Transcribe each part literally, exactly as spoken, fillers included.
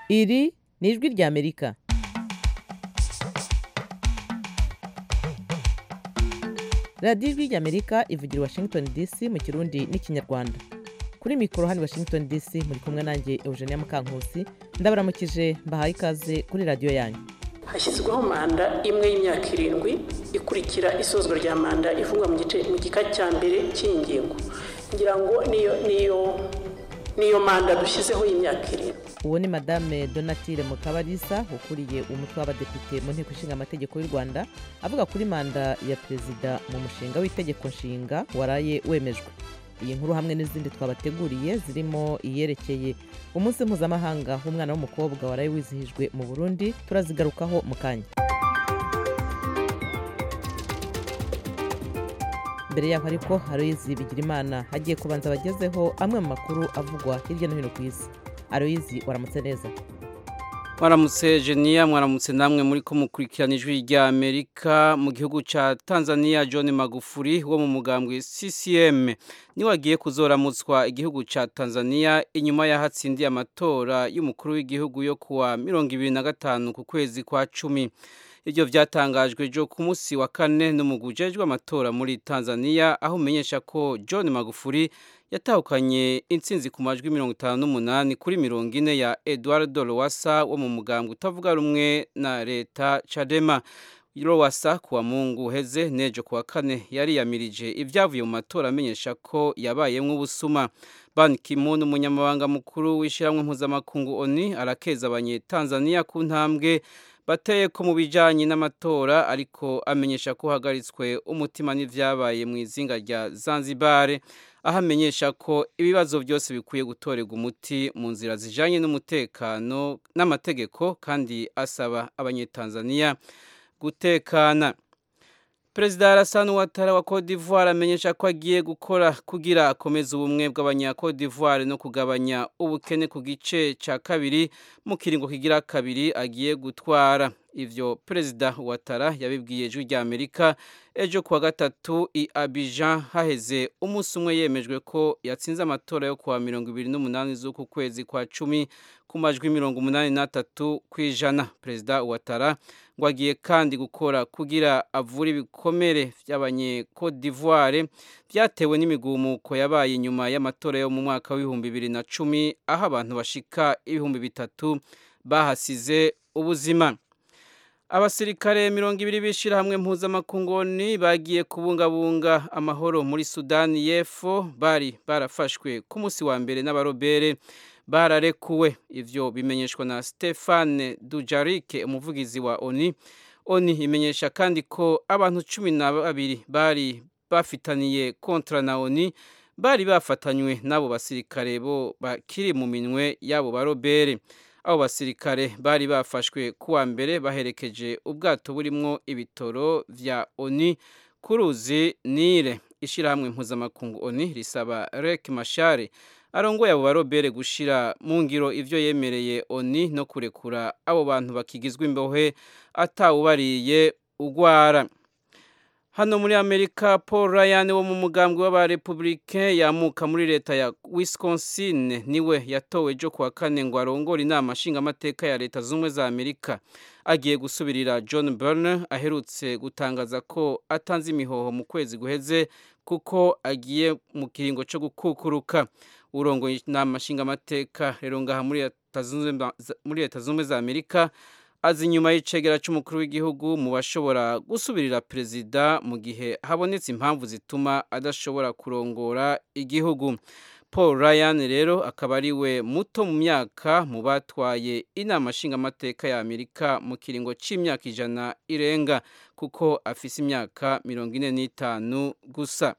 Iri ni ijwi ry'Amerika. radiyo ijwi ry'Amerika ivugira Washington D C mu Kirundi n'Ikinyarwanda. Kuri mikoro hano Washington D C muri kumwe nanjye Eugenia Mukankusi, ndabaramukije mbahaye ikaze kuri radiyo yanyu. Hashyizweho manda imwe y'imyaka irindwi ikurikira isozwa rya manda ivugwa mu gice mu gika cya mbere cy'ingingo. Ngira ngo niyo niyo niyo manda dushyizeho y'imyaka irindwi. Uwo ni Madame Donatille Mukabalisa ukuriye umutwe w'abadepite mu nteko ishinga amategeko y'u Rwanda, avuga kuri manda ya perezida mu mushinga w'itegeko nshinga waraye wemejwe. Iyi nkuru hamwe n'izindi twabateguriye zirimo iyerekeye umunsi mpuzamahanga w'umwana w'umukobwa waraye wizihijwe mu Burundi turazigarukaho mu kanya. Mbere yaho ariko Aloyizi Bigirimana hagiye kubanza bagezeho amwe mu makuru avugwa hirya no hino ku isi. Aloyizi, waramutse neza? Mwaramutse Genia, mwaramutse namwe muri ko mukurikirana ijwi rya Amerika. Mu gihugu ca Tanzania, John Magufuli wo mu mugambwe C C M niwe agiye kuzoramutswa igihugu ca Tanzania inyuma yahatsindiye amatora y'umukuru w'igihugu yo kuwa mirongo ibiri na gatanu ku kwezi kwa cumi. Ibyo vyatangajwe jo ku munsi wa kane n'umugujejwe amatora muri Tanzania, aho umenyesha ko John Magufuli yatahukanye intsinzi ku majwi mirongo itanu n'umunani kuri mirongo ine ya Eduardo Lowassa wo mu mugambwe utavuga rumwe na leta Chadema. Lowassa kuwa Mungu uheze nejo kuwa kane yari yamirije ivyavuye mu matora amenyesha ko yabayemwo ubusuma. Ban Ki-moon, umunyamabanga mukuru w'ishiramwe mpuzamakungu O N U, arakeza abanyetanzania ku ntambwe bateye ko mu bijanye n'amatora, ariko amenyesha ko hagaritswe umutima n'ivyabaye mu izinga rya Zanzibar, aho amenyesha ko ibibazo byose bikwiye gutorerwa umuti mu nzira zijanye n'umutekano n'amategeko, kandi asaba abanyetanzania gutekana. Perezida Alassane Ouattara wa Cote d'Ivoire amenyesha ko agiye gukora kugira akomeza ubumwe bw'abanya Cote d'Ivoire no kugabanya ubukene ku gice ca kabiri mu kiringo kigira kabiri agiye gutwara. Ivyo Perezida Ouattara yabibwiye ijwi rya Amerika ejo kuwa gatatu i Abidjan, haheze umunsi umwe yemejwe ko yatsinze amatora yo kuwa mirongo ibiri n'umunani z'uku kwezi kwa cumi ku majwi mirongo umunani n'atatu kw'ijana. Perezida Ouattara ngo agiye kandi gukora kugira avure ibikomere vy'abanye Cote d'Ivoire vyatewe n'imigumuko yabaye inyuma y'amatora yo mu mwaka w'ibihumbi bibiri na cumi, aho abantu bashika ibihumbi bitatu bahasize ubuzima. Abasirikare mirongo ibiri b'ishirahamwe mpuzamakungu O N U bagiye kubungabunga amahoro muri Sudani y'Epfo bari barafashwe ku munsi wa mbere n'abarobere bararekuwe. Ivyo bimenyeshwa na Stéphane Dujarric, umuvugizi wa O N U. O N U imenyesha kandi ko abantu cumi na babiri bari bafitaniye kontra na O N U bari bafatanywe n'abo basirikare bo bakiri mu minwe y'abo barobere. Abo basirikare bari bafashwe kuwa mbere baherekeje ubwato burimwo ibitoro vya O N U ku ruzi Nile. Ishirahamwe mpuzamakungu O N U risaba Riek Machar arongoye abo barobere gushira mu ngiro ivyo yemereye O N U no kurekura abo bantu bakigizwe imbohe atawubariye ugwara. Hano muri Amerika, Paul Ryan wo mu mugambwe w'abarepublicain yamuka muri leta ya Wisconsin niwe yatowe jo kuwa kane ngo arongore inama nshinga amateka ya leta zumwe za Amerika. Agiye gusubirira John Boehner aherutse gutangaza ko atanze imihoho mu kwezi guheze kuko agiye mu kiringo cyo gukukuruka. Urongoye inama nshinga amateka rero ngaha muri leta zumwe muri leta zumwe za Amerika azi inyuma y'icegera c'umukuru w'igihugu mu bashobora gusubirira perezida mu gihe habonetse impamvu zituma adashobora kurongora igihugu. Paul Ryan rero akaba ari we muto mu myaka mu batwaye inama nshinga amateka ya Amerika mu kiringo c'imyaka ijana irenga, kuko afise imyaka mirongo ine n'itanu gusa.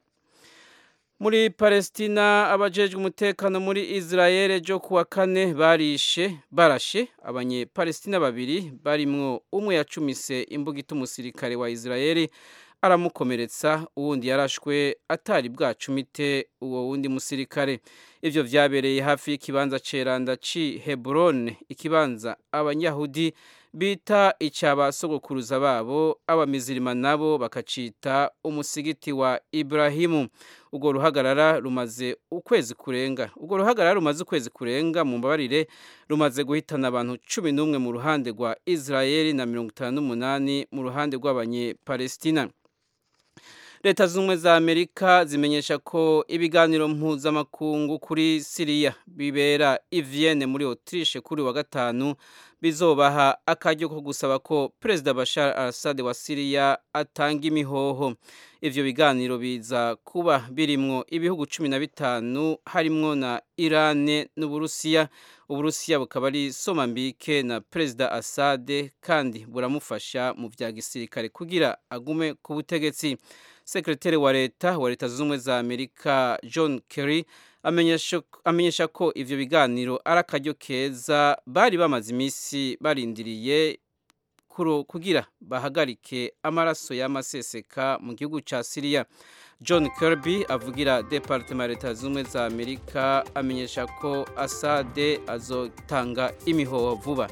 Muri Palestina, abajejwe umutekano muri Israel jo kuwa kane barishe barashe abanye Palestina babiri barimwo umwe yacumise imbugita umusirikare wa Israel aramukomeretsa, uwundi yarashwe atari bwacumite uwo wundi musirikare. Ivyo vyabereye hafi y'ikibanza ceranda ci Hebron, ikibanza abanyahudi bita icyabasogokuruza babo, abamizirima nabo bakacita umusigiti wa Ibrahimu. Ubwo ruhagarara rumaze ukwezi kurenga ubwo ruhagarara rumaze ukwezi kurenga mu mbabarire rumaze guhitana abantu cumi n'umwe mu ruhande rwa Israeli na mirongo itanu n'umunani mu ruhande rw'abanye-Palestina. Leta z'ubumwe za Amerika zimenyesha ko ibiganiro mpuzamakungu kuri Syria bibera i Vienne muri Autriche kuri wa gatanu bizobaha akaryo ko gusaba ko Perezida Bashar al-Assad wa Syria atanga imihoho. Ivyo biganiro biza kuba birimwo ibihugu cumi na bitanu harimwo na Iran n'Uburusiya. Uburusiya bukaba ari somambike na Perezida Assad kandi buramufasha mu vya gisirikare kugira agume ku butegetsi. Sekretari wa leta wa leta z'ubumwe za Amerika John Kerry amenyesha amenyesha ko ivyo biganiro ari akaryo keza bari bamaze imisi barindiriye kugira bahagarike amaraso y'amaseseka mu gihugu ca Syria. John Kirby avugira Departement ya leta z'ubumwe za Amerika amenyesha ko Assad azotanga imihoho vuba.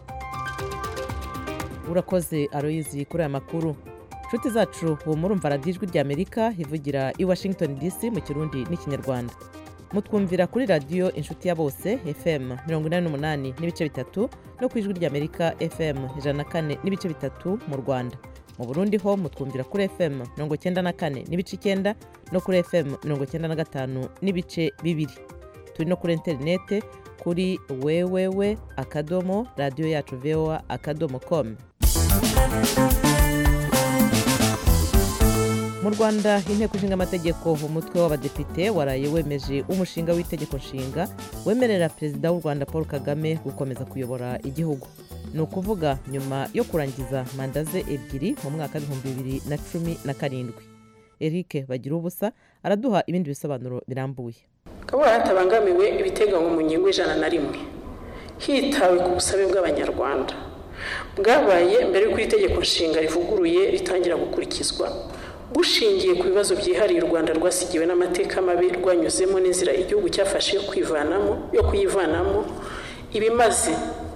Urakoze Aloyizi kuri aya makuru. Nshuti zacu ubu murumva radiyo ijwi rya Amerika ivugira i Washington D C mu Kirundi n'Ikinyarwanda. Mutwumvira kuri radiyo inshuti ya bose F M mirongo inani n'umunani n'ibice bitatu no ku ijwi rya Amerika F M ijana na kane n'ibice bitatu mu Rwanda. Mu Burundi ho mutwumvira kuri F M mirongo icyenda na kane n'ibice icyenda no kuri F M mirongo icyenda na gatanu n'ibice bibiri. Turi no kuri interinete kuri wewewe akadomo radiyo yacu voa akadomo com. Mu Rwanda inteko ishinga amategeko umutwe w'abadepite waraye wemeje umushinga w'itegeko nshinga wemerera Perezida w'u Rwanda Paul Kagame gukomeza kuyobora igihugu. Ni ukuvuga nyuma yo kurangiza manda ze ebyiri mu mwaka w'ibihumbi bibiri na cumi na karindwi. Eric Bagirubusa araduha ibindi bisobanuro birambuye. Kabura hatabangamiwe ibiteganywa mu ngingo ijana na rimwe hitawe ku busabe bw'Abanyarwanda bwabaye mbere y'uko itegeko nshinga rivuguruye ritangira gukurikizwa, bushingiye ku bibazo byihariye u Rwanda rwasigiwe n'amateka mabi rwanyuzemo n'inzira igihugu cyafashe yo kwivanamo yo kuyivanamo ibimaze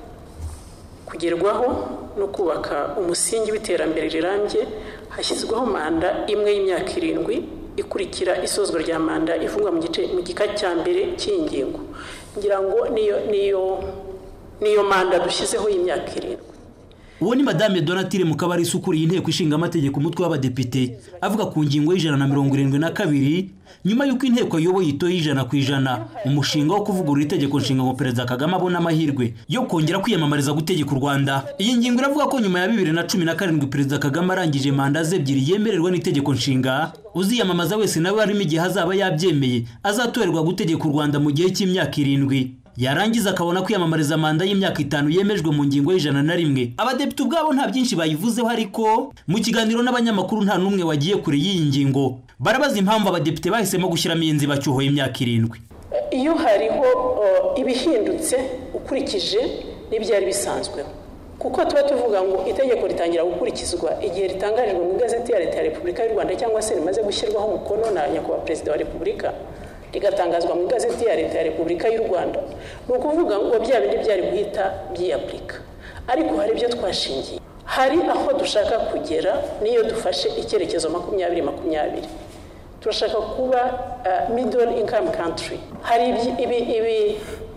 kugerwaho no kubaka umusingi w'iterambere rirambye. Hashyizweho manda imwe y'imyaka irindwi ikurikira isozwa rya manda ivugwa mu gice mu gika cya mbere cy'ingingo. Ngira ngo niyo niyo niyo manda dushyizeho y'imyaka irindwi. Uwo ni Madame Donatille Mukabarisa ukuriye inteko ishinga amategeko umutwe w'abadepite avuga ku ngingo y'ijana na mirongo irindwi na kabiri nyuma y'uko inteko yoboye itoye ijana ku ijana umushinga wo kuvugurura itegeko nshinga ngo Perezida Kagame abona amahirwe yo kongera kwiyamamariza gutegeka u Rwanda. Iyi ngingo iravuga ko nyuma ya bibiri na cumi na karindwi Perezida Kagame arangije manda ze ebyiri yemererwa n'itegeko nshinga, uziyamamaza wese nawe arimo igihe hazaba yabyemeye azatorerwa gutegeka u Rwanda mu gihe cy'imyaka irindwi. Yarangiza akabona kwiyamamariza manda y'imyaka itanu yemejwe mu ngingo y'ijana na rimwe. Abadepite ubwabo nta byinshi bayivuzeho, ariko mu kiganiro n'abanyamakuru nta numwe wagiye kure y'iyi ngingo. Barabaza impamvu abadepite bahisemo gushyiramo inzi bacyuhoye imyaka irindwi. Iyo hariho uh, ibihindutse ukurikije n'ibyari bisanzweho, kuko tuba tuvuga ngo itegeko ritangira gukurikizwa igihe ritangarijwe mu igazeti ya Leta ya Repubulika y'u Rwanda cyangwa se rimaze gushyirwaho umukono na nyakubahwa Perezida wa Repubulika rigatangazwa mu igazeti ya Leta ya Repubulika y'u Rwanda. Ni ukuvuga ngo bya bindi byari guhita byiyapurika, ariko hari ibyo twashingiye, hari aho dushaka kugera. Niyo dufashe icyerekezo makumyabiri makumyabiri turashaka kuba uh, middle income country. Hari ibi ibi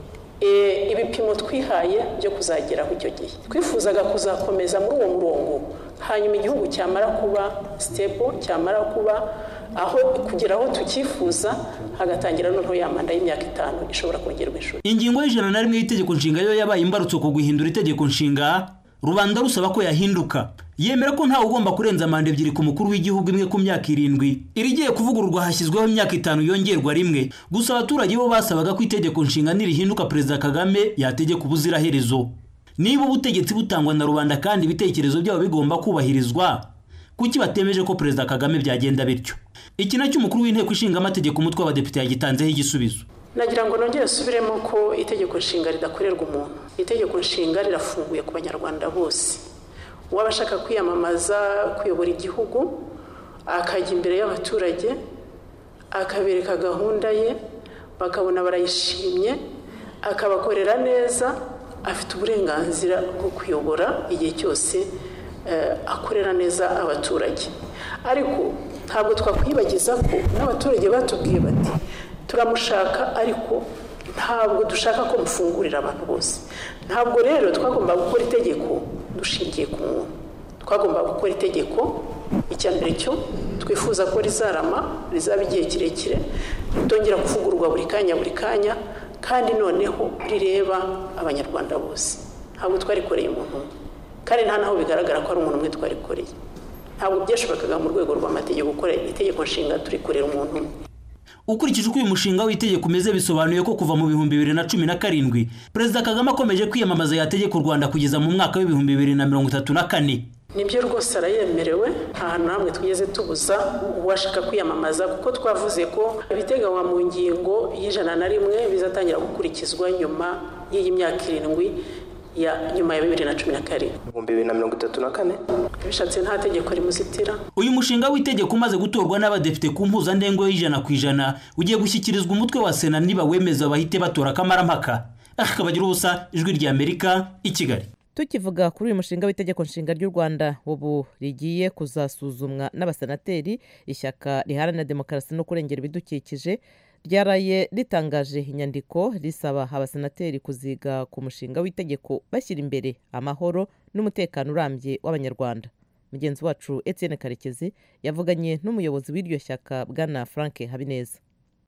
e, ibipimo twihaye byo kuzageraho icyo gihe. Twifuzaga kuzakomeza muri uwo murongo, hanyuma igihugu cyamara kuba stable, cyamara kuba aho kugeraho tukifuza, hagatangira noneho ya manda y'imyaka itanu ishobora kongerwa ishuri. Ingingo y'ijana na rimwe y'itegeko nshinga yo yabaye imbarutso ku guhindura itegeko nshinga, rubanda rusaba ko yahinduka. Yemera ko nta ugomba kurenza manda ebyiri ku mukuru w'igihugu imwe ku myaka irindwi. Irigiye kuvugururwa hashyizweho imyaka itanu yongerwa rimwe. Gusa abaturage bo basabaga ko itegeko nshinga nirihinduka Perezida Kagame yategeka ubuziraherezo. Niba ubutegetsi butangwa na rubanda kandi ibitekerezo byabo bigomba kubahirizwa, kuki batemeje ko Perezida Kagame byagenda bityo? Iki nacyo umukuru w'inteko ishinga amategeko umutwe w'abadepite yagitanzeho igisubizo. Nagira ngo nongere subiremo ko itegeko nshinga ridakorerwa umuntu. Itegeko nshinga rirafunguye ku Banyarwanda bose. Uwabashaka kwiyamamaza kuyobora igihugu akajya imbere y'abaturage akabereka gahunda ye, bakabona barayishimye, akabakorera neza, afite uburenganzira bwo kuyobora igihe cyose akorera neza abaturage. Ariko ntabwo twakwibagiza ko n'abaturage batubwiye bati turamushaka ariko ntabwo dushaka ko mufungurira abantu bose. Ntabwo rero twagomba gukora itegeko dushingiye ku muntu, twagomba gukora itegeko icya mbere cyo twifuza ko rizarama, rizaba igihe kirekire, ritongera kuvugururwa buri kanya buri kanya, kandi noneho rireba abanyarwanda bose. Ntabwo twarikoreye umuntu umwe, kandi nta naho bigaragara ko ari umuntu umwe twarikoreye. Ntabwo byashobokaga mu rwego rw'amategeko gukora itegeko nshinga turikorera umuntu umwe. Ukurikije uko uyu mushinga w'itegeko umeze bisobanuye ko kuva mu bihumbi bibiri na cumi na karindwi Perezida Kagame akomeje kwiyamamaza yategeka u Rwanda kugeza mu mwaka w'ibihumbi bibiri na mirongo itatu na kane. Nibyo rwose arayemerewe, nta hantu hamwe twigeze tubuza uwashaka kwiyamamaza, kuko twavuze ko ibiteganywa mu ngingo y'ijana na rimwe bizatangira gukurikizwa nyuma y'iyi myaka irindwi ya nyuma ya bibiri na cumi na karindwi ibihumbi bibiri na mirongo itatu na kane. Bishatse nta tegeko rimuzitira. Uyu mushinga w'itegeko umaze gutorwa n'abadepite ku mpuzandengo y'ijana ku ijana ugiye gushyikirizwa umutwe wa Sena, niba wemeza bahite batora kamarampaka. Akabagira ubusa, Ijwi ry'Amerika, i Kigali. Tukivuga kuri uyu mushinga w'itegeko nshinga ry'u Rwanda ubu rigiye kuzasuzumwa n'abasenateri, ishyaka riharanira demokarasi no kurengera ibidukikije ryaraye ritangaje inyandiko risaba abasenateri kuziga ku mushinga w'itegeko bashyira imbere amahoro n'umutekano urambye w'abanyarwanda. Mugenzi wacu Etienne Karekezi yavuganye n'umuyobozi w'iryo shyaka Bwana Frank Habineza.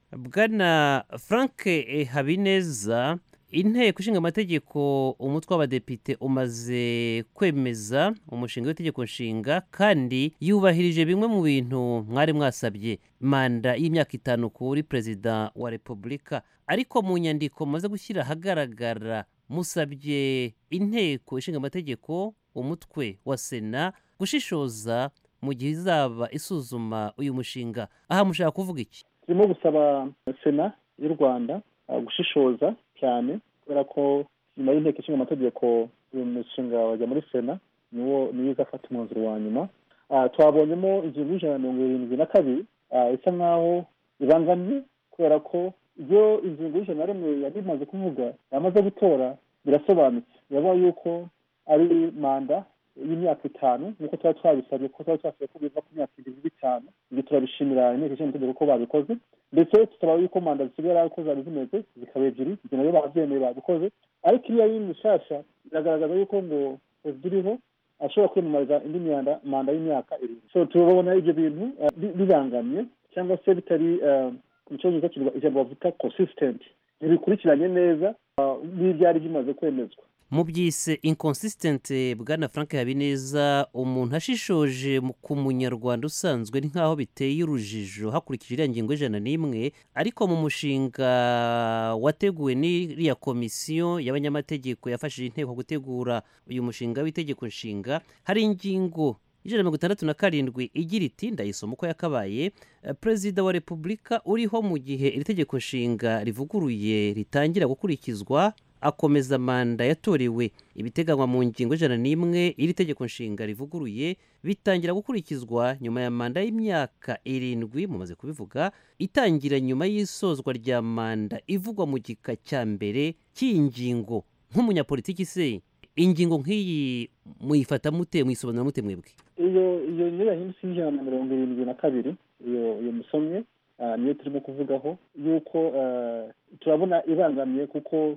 Bwana Frank Habineza, inteko ishinga amategeko umutwe w'abadepite umaze kwemeza umushinga w'itegeko nshinga kandi yubahirije bimwe mu bintu mwari mwasabye, manda y'imyaka itanu kuri Perezida wa Repubulika. Ariko mu nyandiko maze gushyira ahagaragara musabye inteko ishinga amategeko umutwe wa Sena gushishoza mu gihe izaba isuzuma uyu mushinga. Aha mushaka kuvuga iki? Turimo gusaba Sena y'u Rwanda gushishoza cyane, kubera ko nyuma y'inteko ishinga amategeko uyu mushinga wajya muri Sena niwo niyo izafata umwanzuro wa nyuma. Twabonyemo ingingo y'ijana na mirongo irindwi na kabiri isa nkaho ibangamye, kubera ko ibyo ingingo y'ijana na rimwe yari imaze kuvuga yamaze gutora birasobanutse. Yavuga yuko ari manda y'imyaka itanu nk'uko tuba twabisabye, ko tuba twasabye ko biva ku myaka irindwi bitanu. Ibyo turabishimira inteko ishinga amategeko ko babikoze, ndetse tukaba yuko manda zisigara uko zari zimeze zikaba ebyiri, ibyo nabyo babyemeye babikoze. Ariko iyo ari mishasha biragaragaza yuko ngo ziriho ashobora kwiyamamariza indi myanda manda y'imyaka irindwi. So turabona ibyo bintu bibangamye cyangwa se bitari ku cyongereza kirwa ijambo bavuga consistent, ntibikurikiranye neza n'ibyari bimaze kwemezwa. Mu byise inconsistent. Bwana Frank Habineza, umuntu ashishoje ku munyarwanda usanzwe ni nkaho biteye urujijo hakurikije iriya ngingo y'ijana n'imwe, ariko mu mushinga wateguwe n'iriya komisiyo y'abanyamategeko yafashije inteko gutegura uyu mushinga w'itegeko nshinga hari ingingo ijana na mirongo itandatu na karindwi igira iti, ndayisoma uko yakabaye: Perezida wa Repubulika uriho mu gihe iri tegeko nshinga rivuguruye ritangira gukurikizwa akomeza manda yatorewe. Ibiteganywa mu ngingo ijana n'imwe iri tegeko nshinga rivuguruye bitangira gukurikizwa nyuma ya manda y'imyaka irindwi, mumaze kubivuga, itangira nyuma y'isozwa rya manda ivugwa mu gika cya mbere cy'iyi ngingo. Nk'umunyapolitiki se, ingingo nk'iyi muyifata mute, muyisobanura mute mwebwe? Iyo iyo niyo yahindutse ijana na mirongo irindwi na kabiri, iyo iyo musomye niyo turimo kuvugaho yuko turabona ibangamye, kuko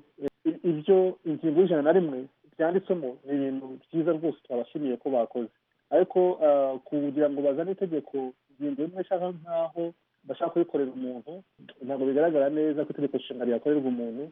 ibyo ingingo y'ijana na rimwe byanditsemo ni ibintu byiza rwose twabashimiye ko bakoze. Ariko kugira ngo bazane itegeko ingingo imwe ishaka nk'aho bashaka kuyikorera umuntu, ntabwo bigaragara neza ko itegeko nshinga ryakorerwa umuntu.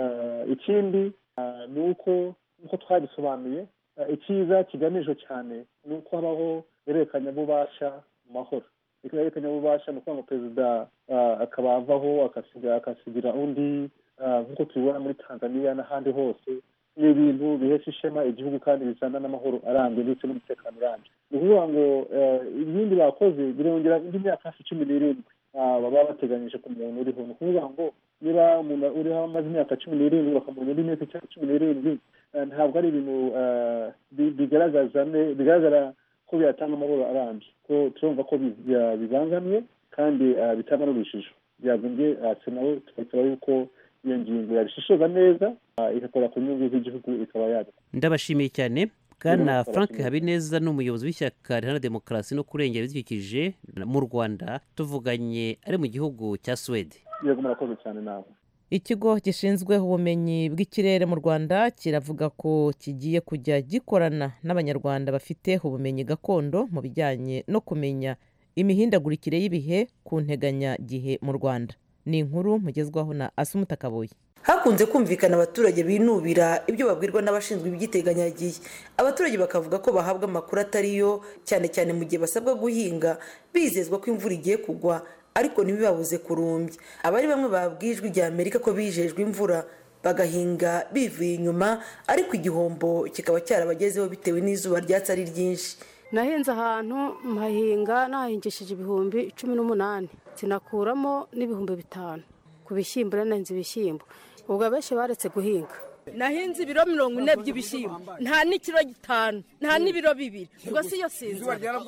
Ikindi ni uko nk'uko twabisobanuye, icyiza kigamijwe cyane ni uko habaho ihererekanyabubasha mu mahoro. Ihererekanyabubasha ni ukuvuga ngo perezida akaba avaho akasigira undi, nk'uko tubibona muri Tanzania n'ahandi hose. Ni ibintu bihesha ishema igihugu kandi bizana n'amahoro arambye ndetse n'umutekano urambye. Ni ukuvuga ngo ibindi bakoze birongera indi myaka hafi cumi n'irindwi baba bateganyije ku muntu uriho. Ni ukuvuga ngo niba umuntu uriho amaze imyaka cumi n'irindwi bakamubona indi myaka cumi n'irindwi, ntabwo ari ibintu bigaragaza bigaragara ko byatanga amahoro arambye. Ko turumva ko bibangamye kandi bitanga n'urujijo. Byagombye Sena nawe tukasaba yuko iyo ngingo yabishishoza neza igakora ku nyungu z'igihugu ikaba yabikora. Ndabashimiye cyane. Bwana Frank Habineza ni umuyobozi w'ishyaka riharanira demokarasi no kurengera ibidukikije mu Rwanda, tuvuganye ari mu gihugu cya Suwede. Yego, murakoze cyane nawe. Ikigo gishinzwe ubumenyi bw'ikirere mu Rwanda kiravuga ko kigiye kujya gikorana n'abanyarwanda bafite ubumenyi gakondo mu bijyanye no kumenya imihindagurikire y'ibihe ku nteganyagihe mu Rwanda. Ni inkuru mugezwaho na Asumuta Kaboyi. Hakunze kumvikana abaturage binubira ibyo babwirwa n'abashinzwe iby'iteganyagihe. Abaturage bakavuga ko bahabwa amakuru atariyo, cyane cyane mu gihe basabwa guhinga bizezwa ko imvura igiye kugwa ariko ntibibabuze kurumbya. Abari bamwe babwijwe rya Amerika ko bijejwe imvura bagahinga bivuye inyuma, ariko igihombo kikaba cyarabagezeho bitewe n'izuba ryatsi ari ryinshi. Nahinze ahantu mpahinga nahingishije ibihumbi cumi n'umunani, sinakuramo n'ibihumbi bitanu ku bishyimbo. Nahinze ibishyimbo, ubwo abenshi baretse guhinga. Nahinze ibiro mirongo ine by'ibishyimbo, nta n'ikiro gitanu, nta n'ibiro bibiri. Ubwo si yo sinzi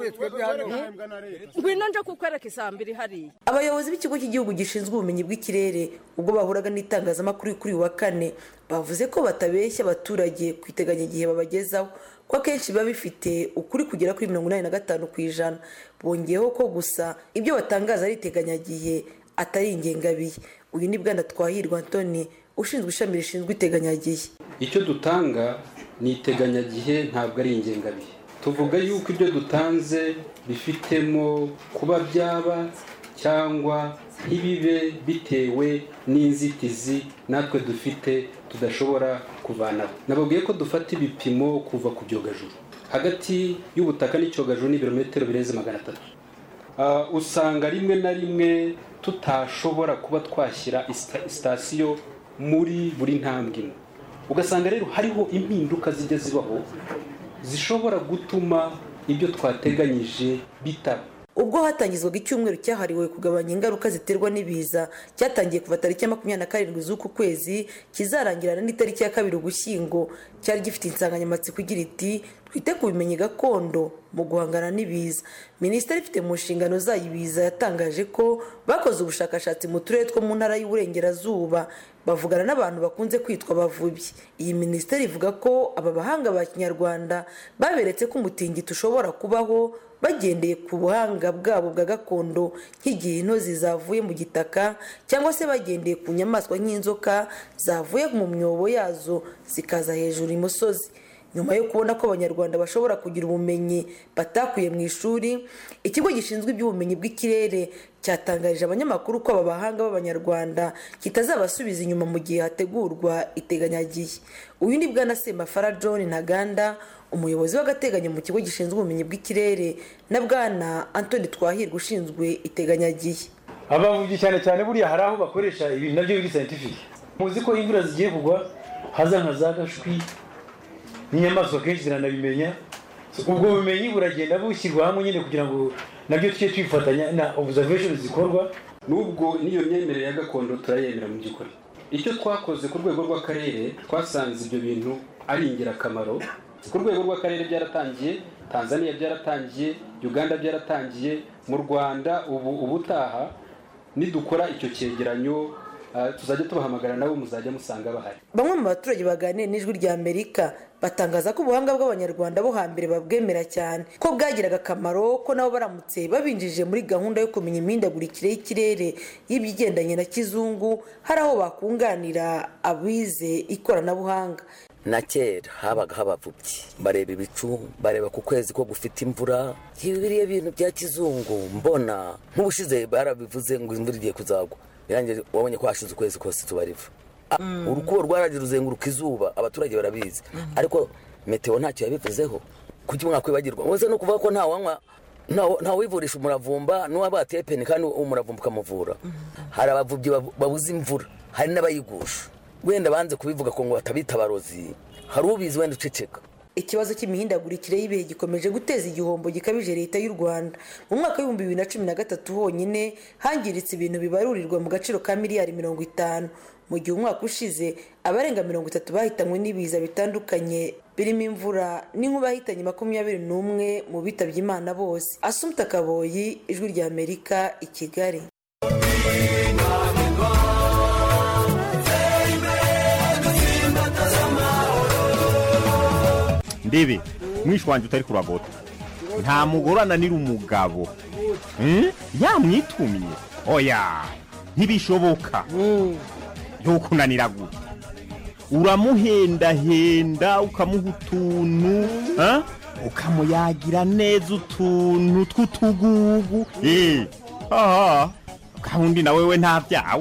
ngwino nje kukwereka isambiri hariya. Abayobozi b'ikigo cy'igihugu gishinzwe ubumenyi bw'ikirere ubwo bahuraga n'itangazamakuru kuri wa kane bavuze ko batabeshya abaturage ku iteganyagihe babagezaho, ko akenshi biba bifite ukuri kugera kuri mirongo inani na gatanu ku ijana. Bongeyeho ko gusa ibyo batangaza ari iteganyagihe atari ingengabihe. Uyu ni Bwana Twahirwa Antoni ushinzwe ishami rishinzwe iteganyagihe. Icyo dutanga ni iteganyagihe, ntabwo ari ingengabihe. Tuvuga yuko ibyo dutanze bifitemo kuba byaba cyangwa ntibibe bitewe n'inzitizi natwe dufite tudashobora kuvanaho. Nababwiye ko dufata ibipimo kuva ku byogajuru. Hagati y'ubutaka n'icyogajuru ni ibirometero birenze magana atatu. Uh, usanga rimwe na rimwe tutashobora kuba twashyira sitasiyo muri buri ntambwe imwe. Ugasanga rero hariho impinduka zijya zibaho zishobora gutuma ibyo twateganyije bitaba. Ubwo hatangizwaga icyumweru cyahariwe kugabanya ingaruka ziterwa n'ibiza, cyatangiye kuva tariki ya makumyabiri na karindwi z'uku kwezi kizarangirana n'itariki ya kabiri Ugushyingo, cyari gifite insanganyamatsiko igira iti twite ku bimenyi gakondo mu guhangana n'ibiza. Minisiteri ifite mu nshingano zayo ibiza yatangaje ko bakoze ubushakashatsi mu turere two mu ntara y'Uburengerazuba bavugana n'abantu bakunze kwitwa abavubyi. Iyi minisiteri ivuga ko aba bahanga ba Kinyarwanda baberetse ko umutingito ushobora kubaho bagendeye ku buhanga bwabo bwa gakondo, nk'igihe intozi zavuye mu gitaka cyangwa se bagendeye ku nyamaswa nk'inzoka zavuye mu myobo yazo zikaza hejuru imusozi. Nyuma yo kubona ko abanyarwanda bashobora kugira ubumenyi batakuye mu ishuri, ikigo gishinzwe iby'ubumenyi bw'ikirere cyatangarije abanyamakuru ko aba bahanga b'abanyarwanda kitazabasubiza inyuma mu gihe hategurwa iteganyagihe. Uyu ni Bwana Semafara John Ntaganda, umuyobozi w'agateganyo mu kigo gishinzwe ubumenyi bw'ikirere, na Bwana Antoni Twahirwa ushinzwe iteganyagihe. Abavubyi cyane cyane buriya hari aho bakoresha ibintu nabyo biri scientific. Muzi ko imvura zigiye kugwa haza nka za gashwi n'inyamaswa kenshi ziranabimenya. Ubwo bumenyi buragenda bushyirwa hamwe nyine kugira ngo nabyo tujye twifatanya na observation zikorwa. Nubwo niyo myemerere ya gakondo turayemera mu by'ukuri, icyo twakoze ku rwego rw'akarere twasanze ibyo bintu ari ingirakamaro. Ku rwego rw'akarere byaratangiye, Tanzania byaratangiye, Uganda byaratangiye, mu Rwanda ubu ubutaha nidukora icyo cyegeranyo Uh, tuzajya tubahamagara nabo muzajya musanga bahari. Bamwe mu baturage baganiriye n'Ijwi rya Amerika batangaza ko ubuhanga bw'abanyarwanda bo hambere babwemera cyane, ko bwagiraga akamaro, ko nabo baramutse babinjije muri gahunda yo kumenya imihindagurikire y'ikirere y'ibigendanye na kizungu hari aho bakunganira abize ikoranabuhanga. Na kera habaga habavubyi bareba ibicu, bareba ku kwezi ko gufite imvura, biriya bintu bya kizungu mbona nk'ubushize barabivuze ngo imvura igiye kuzagwa. Yanjye wabonye ko hashize ukwezi kose tubariva. Mm. Urukubo rwaraje ruzenguruka izuba, abaturage barabizi. Mm. Ariko meteo ntacyo yabivuzeho. Kuki mwakwibagirwa? Wose no kuvuga ko nta wanywa nta wivurisha umuravumba n'uwabateye peni kandi umuravumba ukamuvura. Mm. Hari abavubyi babuze imvura, hari n'abayigusha. Wenda banze kubivuga ko ngo batabita abarozi. Hari ubizi wenda uceceka. Ikibazo cy'imihindagurikire y'ibihe gikomeje guteza igihombo gikabije leta y'u Rwanda. Mu mwaka w'ibihumbi bibiri na cumi na gatatu honyine hangiritse ibintu bibarurirwa mu gaciro ka miliyari mirongo itanu. Mu gihe umwaka ushize abarenga mirongo itatu bahitanywe n'ibiza bitandukanye birimo imvura n'inkuba yahitanye makumyabiri n'umwe mu bitabye Imana bose. Asumta Kaboyi, Ijwi rya Amerika, i Kigali. Amen. ndebe mwishi wanje utari kuragota nta mugore ananira umugabo yamwitumye oya ntibishoboka yokunanira gute uramuhendahenda ukamuha utuntu ukamuyagira neza utuntu tw'utugugu aha gahunda na wewe nta byawe.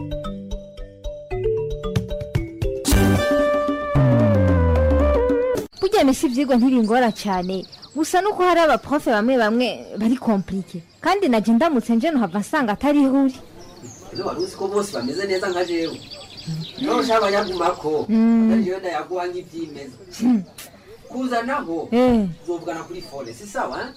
Burya misi ivyigwa ntibingora cyane gusa nuko hari abaprofe bamwe bamwe bari komplike kandi naje ndamutse nje no hava nsanga atari huri. Ino waruzi ko bose bameze neza nka jewe. No shaba yagumako ndagiye ndayaguha nk'ivyimeza. Kuza naho uzovugana kuri phone si sawa?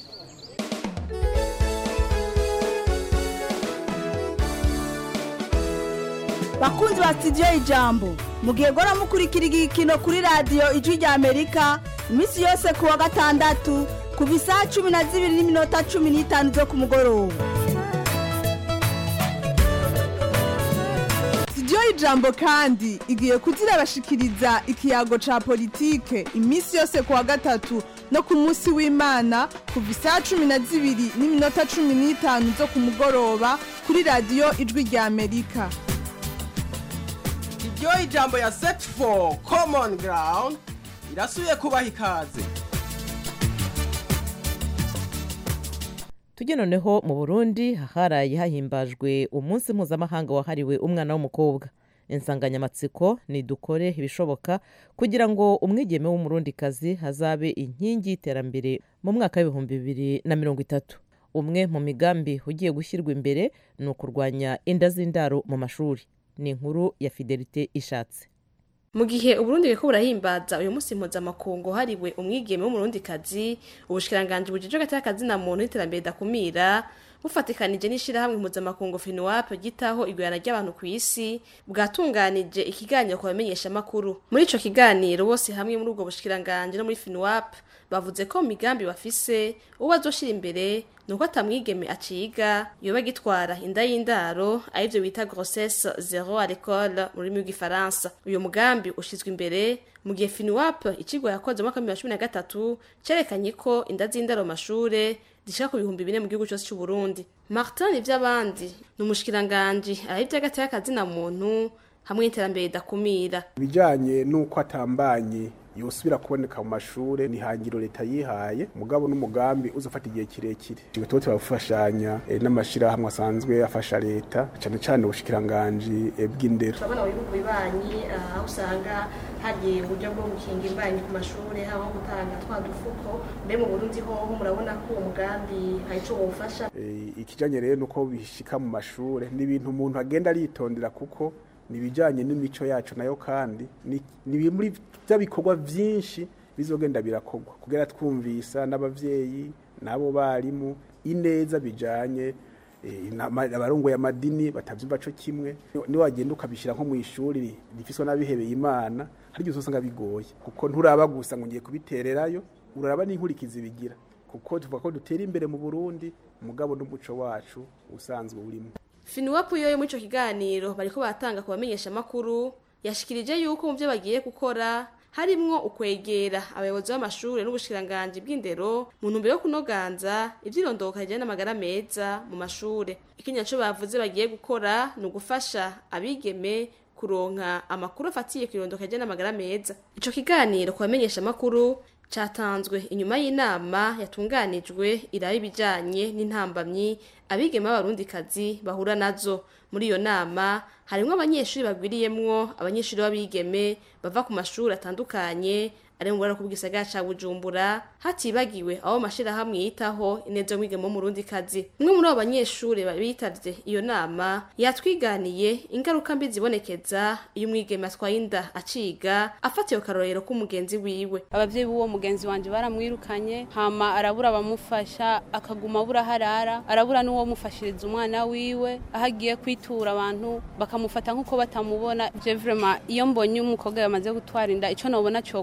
Bakunzi ba studio Ijambo mugiye gora mukurikira igikino kuri radio Ijwi rya Amerika imisi yose kuwa gatandatu kuva isaha cumi na zibiri n'iminota cumi n'itanu zo ku mugoroba. Studio Ijambo kandi igiye kuzira bashikiriza ikiyago ca politike imisi yose kuwa gatatu no ku munsi w'Imana kuva isaha cumi na zibiri n'iminota cumi n'itanu zo ku mugoroba kuri radio Ijwi rya Amerika. Studio Ijambo ya Search for Common Ground irasuye kubaha ikaze. Tujye noneho mu Burundi haharaye hahimbajwe umunsi mpuzamahanga wahariwe umwana w'umukobwa. Insanganyamatsiko ni dukore ibishoboka kugira ngo umwigeme w'umurundikazi hazabe inkingi y'iterambere mu mwaka w'ibihumbi bibiri na mirongo itatu. Umwe mu migambi ugiye gushyirwa imbere ni ukurwanya inda z'indaro mu mashuri. Ni inkuru ya Fidelite Ishatse. Mu gihe Uburundi beko burahimbaza uyu munsi mpuzamakungu hariwe umwigeme w'umurundikazi, ubushikiranganje bujeje gatakazi na muntu iterambere dakumira bufatikanije n'ishira hamwe mpuzamakungu FINUAP gitaho igwirana ry'abantu ku isi bwatunganije ikiganiro ku bamenyesha makuru. Muri ico kiganiro bose hamwe muri ubwo bushikiranganje no muri FINUAP bavuze ko migambi bafise ubazoshira imbere nuko atamwigeme aciga yoba gitwara inda y'indaro arivyo bita grossesse zéro à l'école muri mu gifaransa. Uyo mugambi ushizwe imbere mu gihe FINUAP icigwa yakoze mu mwaka wa cumi na gatatu cerekanye ko inda z'indaro mashure zishaka ku bihumbi bine mu gihugu cyose cy'u Burundi. Martin ivy'abandi n'umushikiranganje arivyo agatakazi na muntu hamwe n'iterambere dakumira. Bijanye nuko atambanye yosubira kuboneka mu mashure ni hangiro leta yihaye mugabo n'umugambi uzofata igihe kirekire. Ibitoto bafashanya e, n'amashira hamwe asanzwe afasha leta cyane cyane ubushikiranganje e, bw'indero. Turabona ibihugu bibanyi aho usanga hari uburyo bwo gukinga imbanyi ku mashure haho gutanga twadufuko mbe mu Burundi hoho murabona ko umugambi haico wofasha. E, ikijanye rero nuko bishika mu mashure ni ibintu umuntu agenda aritondera kuko nibijanye n'imico yacu nayo kandi ni muri bya bikorwa byinshi bizogenda birakogwa kugera twumvisa n'abavyeyi nabo barimu ineza bijanye abarongo ya madini batavyumva co kimwe ni wagenda ukabishira nko mu ishuri rifiswe n'abihebeye Imana hari gihe usanga bigoye kuko nturaba gusa ngo ngiye kubitererayo uraraba n'inkurikizi bigira kuko tuvuga ko dutera imbere mu Burundi umugabo n'umuco wacu usanzwe urimo. FINUAP yoyo muri ico kiganiro bariko batanga ku bamenyesha makuru yashikirije yuko mu byo bagiye gukora harimwo ukwegera abayobozi b'amashuri n'ubushikiranganje bw'indero mu ntumbero yo kunoganza ivyirondoka bijanye n'amagara meza mu mashure. Ikinyaco bavuze bagiye gukora ni ugufasha abigeme kuronka amakuru afatiye ku irondoka bijanye n'amagara meza. Ico kiganiro ku bamenyesha makuru catanzwe inyuma y'inama yatunganijwe iraba ibijanye n'intambamyi abigeme b'abarundikazi bahura nazo. Muri iyo nama harimwo abanyeshuri bagwiriyemwo abanyeshuri b'abigeme bava ku mashuri atandukanye ari mu ku bw'isagara ca Bujumbura hatibagiwe aho mashira hamwe yitaho ineza mwigeme mu Burundikazi. Umwe muri abo banyeshuri bitavye iyo nama yatwiganiye ingaruka mbi zibonekeza iyo umwigeme atwaye inda aciga afatiye karorero ku mugenzi wiwe. Abavyeyi b'uwo mugenzi wanje baramwirukanye hama arabura bamufasha akaguma bura harara arabura n'uwo mufashiriza umwana wiwe ahagiye kwitura abantu bakamufata nkuko batamubona. Je vraiment iyo mbonye umukobwa yamaze gutwara inda ico nobona cyokorwa kandi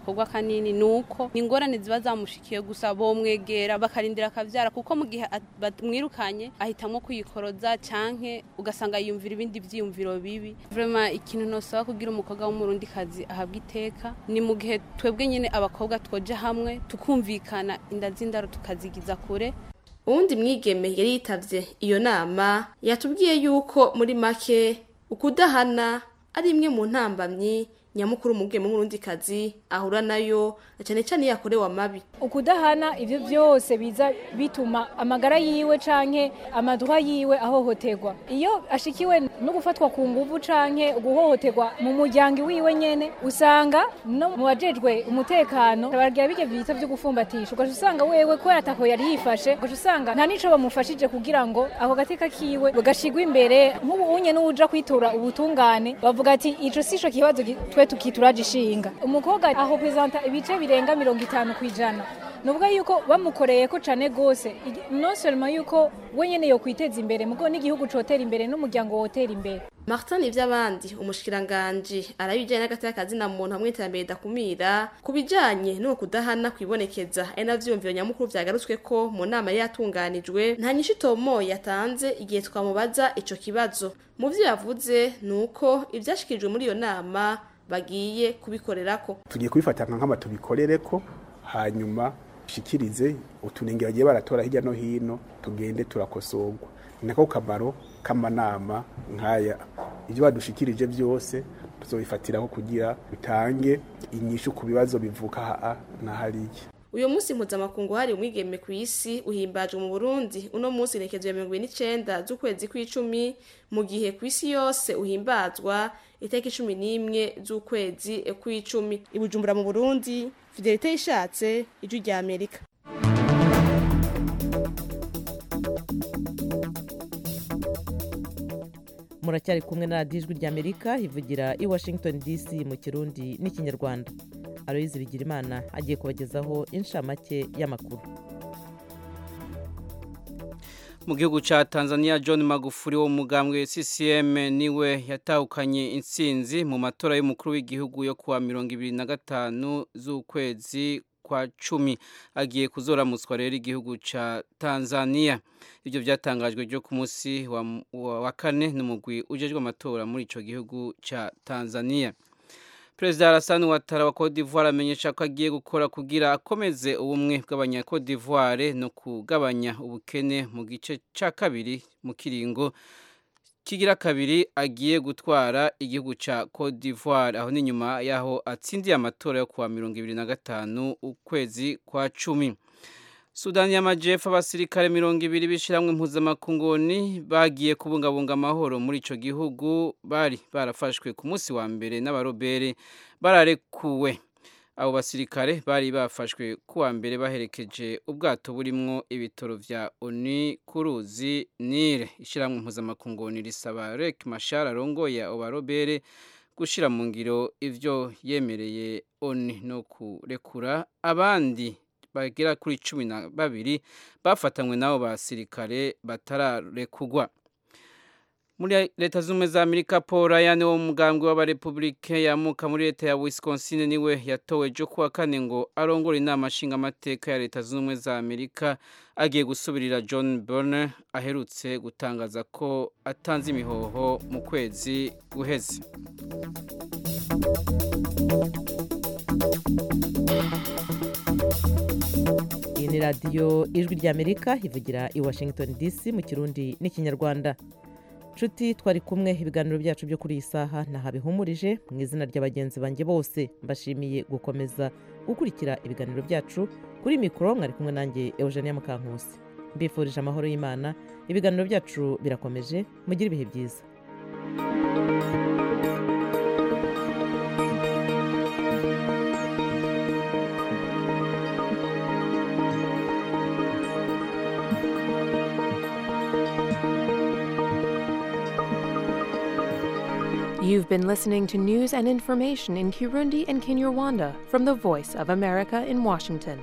hanini nuko ingorane ziba zamushikiye gusa bomwegera bakarindira akavyara kuko mu gihe bamwirukanye ahitamwo kuyikoroza canke ugasanga yiyumvira ibindi vyiyumviro bibi. Vraiment ikintu nosaba kugira umukobwa w'umurundi kazi ahabwa iteka ni mu gihe twebwe nyene abakobwa twoje hamwe tukumvikana inda z'indaro tukazigiza kure. Uwundi mwigeme yari yitavye iyo nama yatubwiye yuko muri make ukudahana ari imwe mu ntambamyi nyamukuru umugeme w'umurundi kazi ahura nayo cyane cyane yakorewe amabi. Ukudahana ivyo byose biza bituma amagara yiwe canke amadwa yiwe ahohoterwa. Iyo ashikiwe no gufatwa ku nguvu canke guhohoterwa mu muryango wiwe nyene usanga no mu wajejwe umutekano barya bige bita byo gufumbatisha ugaje usanga wewe ko atako yari yifashe ugaje usanga nta nico bamufashije kugira ngo aho gateka kiwe bagashigwa imbere nk'ubu unye n'uja kwitura ubutungane bavuga ati ico sisho kibazo twe tukituraje ishinga. Umukobwa aho presenta ibice birenga mirongo itanu kwijana nubwo yuko bamukoreye ko cane gose non seulement yuko wenyene yo kwiteza imbere mugo n'igihugu cotera imbere n'umuryango wotera imbere. Martin ivy'abandi umushikiranganje arabijanye n'agateka kazi na muntu hamwe iterambere dakumira kubijanye no kudahana kwibonekeza ari navyumviro nyamukuru vyagarutswe ko mu nama yatunganijwe nta nyinshi tomo yatanze igihe twamubaza ico kibazo. Mu vyo yavuze nuko ivyashikirijwe muri iyo nama bagiye kubikorerako. Tugiye kubifata nk'ama tubikorereko hanyuma shikirize utunenge bagiye baratora hirya no hino tugende turakosorwa. Nako kamaro kamanama nkaya ivyo badushikirije byose tuzobifatiraho kugira bitange inyishu ku bibazo bivuka haa na hariya. Uyo musi mpuzamakungu hari umwigeme ku isi uhimbajwe mu Burundi uno musi nekezo ya mirongo ine n'icenda z'ukwezi kw'icumi mu gihe ku isi yose uhimbazwa itariki cumi n'imwe z'ukwezi kw'icumi. I Bujumbura mu Burundi, Fidelite Ishatse, Ijwi rya Amerika. Muracyari kumwe na Ijwi rya Amerika ivugira i Washington D C mu Kirundi n'ikinyarwanda. Aloyizi Bigirimana agiye kubagezaho inshamake y'amakuru. Mu gihugu ca Tanzania John Magufuli wo mugambwe C C M niwe yatahukanye intsinzi mu matora y'umukuru w'igihugu yo kuwa mirongo ibiri na gatanu z'ukwezi kwa cumi agiye kuzoramutswa rero igihugu ca Tanzania. Ivyo vyatangajwe ryo ku munsi wa, wa, wa kane n'umugwi ujejwe amatora muri ico gihugu ca Tanzania. Perezida Alassane Ouattara wa Cote d'Ivoire amenyesha ko agiye gukora kugira akomeze ubumwe bw'abanya Cote d'Ivoire no kugabanya ubukene mu gice ca kabiri mu kiringo kigira kabiri agiye gutwara igihugu ca Cote d'Ivoire aho ni nyuma yaho atsindiye amatora yo kuwa mirongo ibiri na gatanu ukwezi kwa cumi. Sudani y'Amajepfo abasirikare mirongo ibiri bishiramwe impuzamakunguni bagiye kubungabunga amahoro muri ico gihugu bari barafashwe ku munsi wa mbere n'abarobere bararekuwe. Abo basirikare bari bafashwe kuwa mbere baherekeje ubwato burimwo ibitoro vya ONU kuruzi Nile. Ishiramwe impuzamakunguni risaba Riek Machar arongoye abo barobere gushira mu ngiro ivyo yemereye ONU no kurekura abandi bagera kuri cumi na babiri bafatanywe nabo basirikare batararekugwa. Muri leta z'ubumwe za Amerika Paul Ryan wo mugambwe w'abarepublike yamuka muri leta ya Wisconsin niwe yatowe jo kuwa kane ngo arongore inama nshinga amateka ya leta z'ubumwe za Amerika agiye gusubirira John Boehner aherutse gutangaza ko atanze imihoho mu kwezi guheze. Iyi ni radiyo Ijwi rya Amerika ivugira i Washington D C mu Kirundi n'ikinyarwanda. Nshuti twari kumwe ibiganiro byacu byo kuri iyi saha nahabihumurije mu izina ry'abagenzi banjye bose mbashimiye gukomeza gukurikira ibiganiro byacu kuri mikoro mwari kumwe nanjye Eugenia Mukankusi. Mbifurije amahoro y'Imana. Ibiganiro byacu birakomeje, mugire ibihe byiza. You've been listening to news and information in Kirundi and Kinyarwanda from the Voice of America in Washington.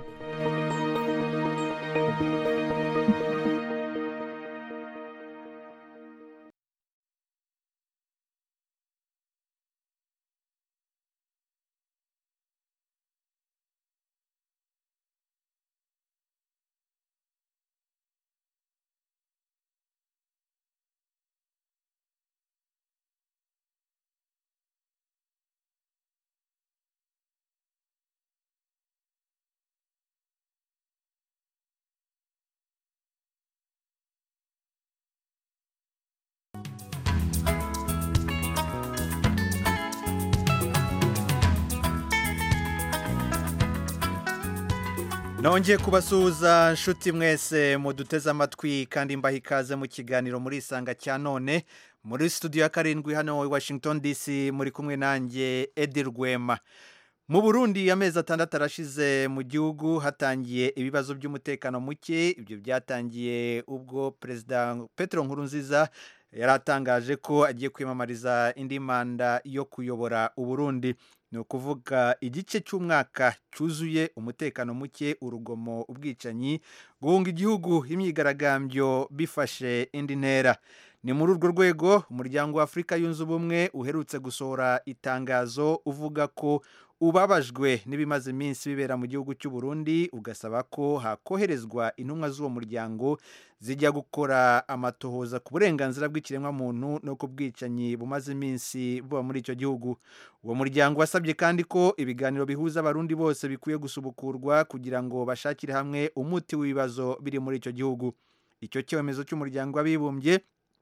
nongeye kubasuhuza nshuti mwese muduteze amatwi kandi mbaha ikaze mu kiganiro muri isanga cya none muri studio ya karindwi hano i Washington D C muri kumwe nanjye Edi Rwema. Mu Burundi amezi atandatu arashize mu gihugu hatangiye ibibazo by'umutekano muke. Ibyo byatangiye ubwo Perezida Petero Nkurunziza yaratangaje ko agiye kwiyamamariza indi manda yo kuyobora Uburundi. Ni ukuvuga igice cy'umwaka cyuzuye umutekano muke, urugomo, ubwicanyi, guhunga igihugu, imyigaragambyo bifashe indi ntera. Ni muri urwo rwego umuryango wa Afurika yunze ubumwe uherutse gusohora itangazo uvuga ko ubabajwe n'ibimaze iminsi bibera mu gihugu cy'u Burundi, ugasaba ko hakoherezwa intumwa z'uwo muryango zijya gukora amatohoza ku burenganzira bw'ikiremwamuntu no ku bwicanyi bumaze iminsi buba muri icyo gihugu. Uwo muryango wasabye kandi ko ibiganiro bihuza abarundi bose bikwiye gusubukurwa kugira ngo bashakire hamwe umuti w'ibibazo biri muri icyo gihugu. Icyo cyemezo cy'umuryango w'abibumbye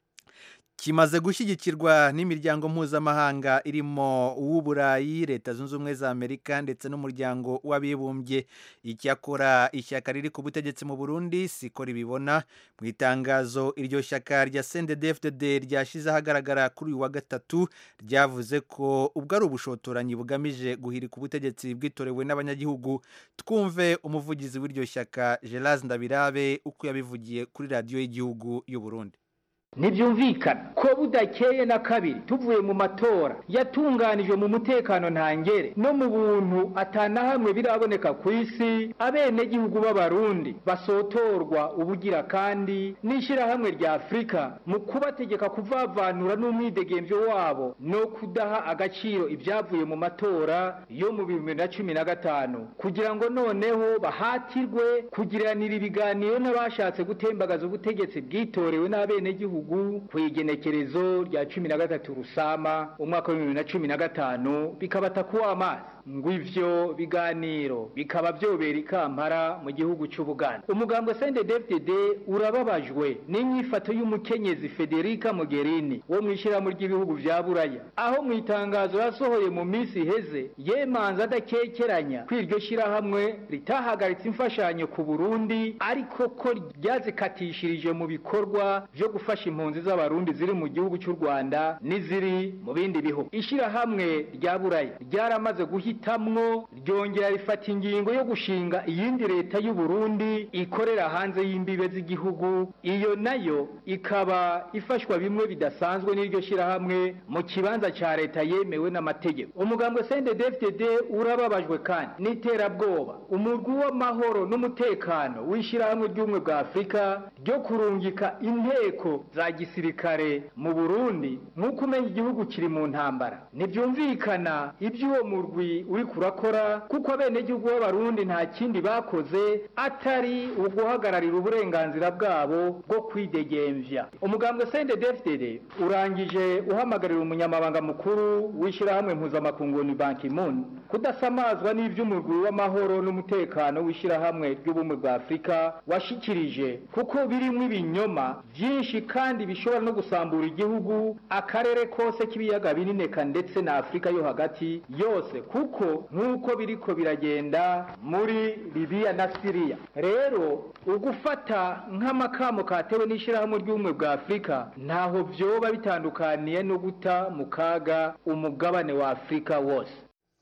kimaze gushyigikirwa n'imiryango mpuzamahanga irimo uw'Uburayi, Leta Zunze Ubumwe za Amerika ndetse n'umuryango w'abibumbye. Icyakora ishyaka riri ku butegetsi mu Burundi siko ribibona. Mu itangazo iryo shyaka rya C N D D F D D ryashize ahagaragara kuri uyu wa gatatu ryavuze ko ubwo ari ubushotoranyi bugamije guhirika ubutegetsi bwitorewe n'abanyagihugu. Twumve umuvugizi w'iryo shyaka Gerard Ndabirabe uko yabivugiye kuri radiyo y'igihugu y'u Burundi. Ntibyumvikana ko budakeye na kabiri tuvuye mu matora yatunganijwe mu mutekano ntangere no mu buntu atanahamwe biraboneka ku isi, abenegihugu b'abarundi basotorwa ubugira kandi n'ishirahamwe rya Afrika mu kubategeka kuvavanura n'umwidegemvyo wabo no kudaha agaciro ibyavuye mu matora yo mu bihumbi bibiri na cumi na gatanu, kugira ngo noneho bahatirwe kugiranira ibiganiro n'abashatse gutembagaza ubutegetsi bwitorewe n'abenegihugu ku igenekerezo rya cumi na gatatu Rusama umwaka wa bibiri na cumi na gatanu, bikabata kuwa amazi ngo ivyo biganiro bikaba byobera ikampara mu gihugu cy'Ubuganda. Umugambwe C N D D F D D urababajwe n'inyifato y'umukenyezi Federica Mogherini wo mwishirahamwe ry'ibihugu vya Buraya, aho mu itangazo yasohoye mu minsi iheze yemanza adakekeranya kw'iryo shirahamwe ritahagaritse imfashanyo ku Burundi, ariko ko ryazikatishirije mu bikorwa byo gufasha impunzi z'abarundi ziri mu gihugu cy'u Rwanda n'iziri mu bindi bihugu. Ishirahamwe rya Buraya ryaramaze guhitamwo ryongera rifata ingingo yo gushinga iyindi leta y'u Burundi ikorera hanze y'imbibe z'igihugu, iyo nayo ikaba ifashwa bimwe bidasanzwe n'iryo shirahamwe mu kibanza cya leta yemewe n'amategeko. Umugambwe C N D D F D D urababajwe kandi n'iterabwoba umurwi w'amahoro n'umutekano w'ishirahamwe ry'ubumwe bwa Afurika ryo kurungika inteko za gisirikare mu Burundi nk'uko umenya igihugu kiri mu ntambara. Ntibyumvikana iby'uwo murwi uri kurakora, kuko abenegihugu b'abarundi nta kindi bakoze atari uguhagararira uburenganzira bwabo bwo kwidegemvya. Umugambwe C N D D F D D urangije uhamagarira umunyamabanga mukuru w'ishirahamwe mpuzamakungu ni Ban Ki-moon kudasamazwa n'ivy'umurwi w'amahoro n'umutekano w'ishirahamwe ry'ubumwe bwa Afurika washikirije, kuko birimwo ibinyoma byinshi kandi bishobora no gusambura igihugu, akarere kose k'ibiyaga binini ndetse na Afurika yo hagati yose, kuko nk'uko biriko biragenda muri Libya na Syria. Rero ugufata nk'amakamo katewe n'ishirahamwe ry'ubumwe bwa Afurika ntaho vyoba bitandukaniye no guta mu kaga umugabane wa Afurika wose.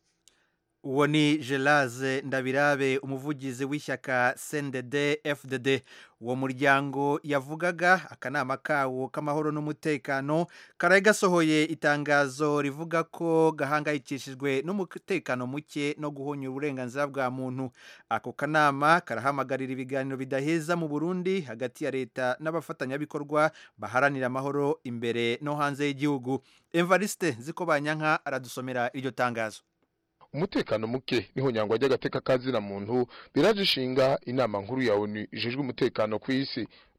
Uwo ni Gerard Ndabirabe umuvugizi w'ishyaka C N D D F D D. Uwo muryango yavugaga akanama kawo k'amahoro n'umutekano karaye gasohoye itangazo rivuga ko gahangayikishijwe n'umutekano muke no guhonya uburenganzira bwa muntu. Ako kanama karahamagarira ibiganiro bidaheza mu Burundi hagati ya leta n'abafatanyabikorwa baharanira amahoro imbere no hanze y'igihugu. Evariste Zikobanyanka aradusomera iryo tangazo. Umutekano muke niho nyangwa ry'agateka kazina muntu birajishinga inama nkuru ya O N U ijejwe umutekano ku isi.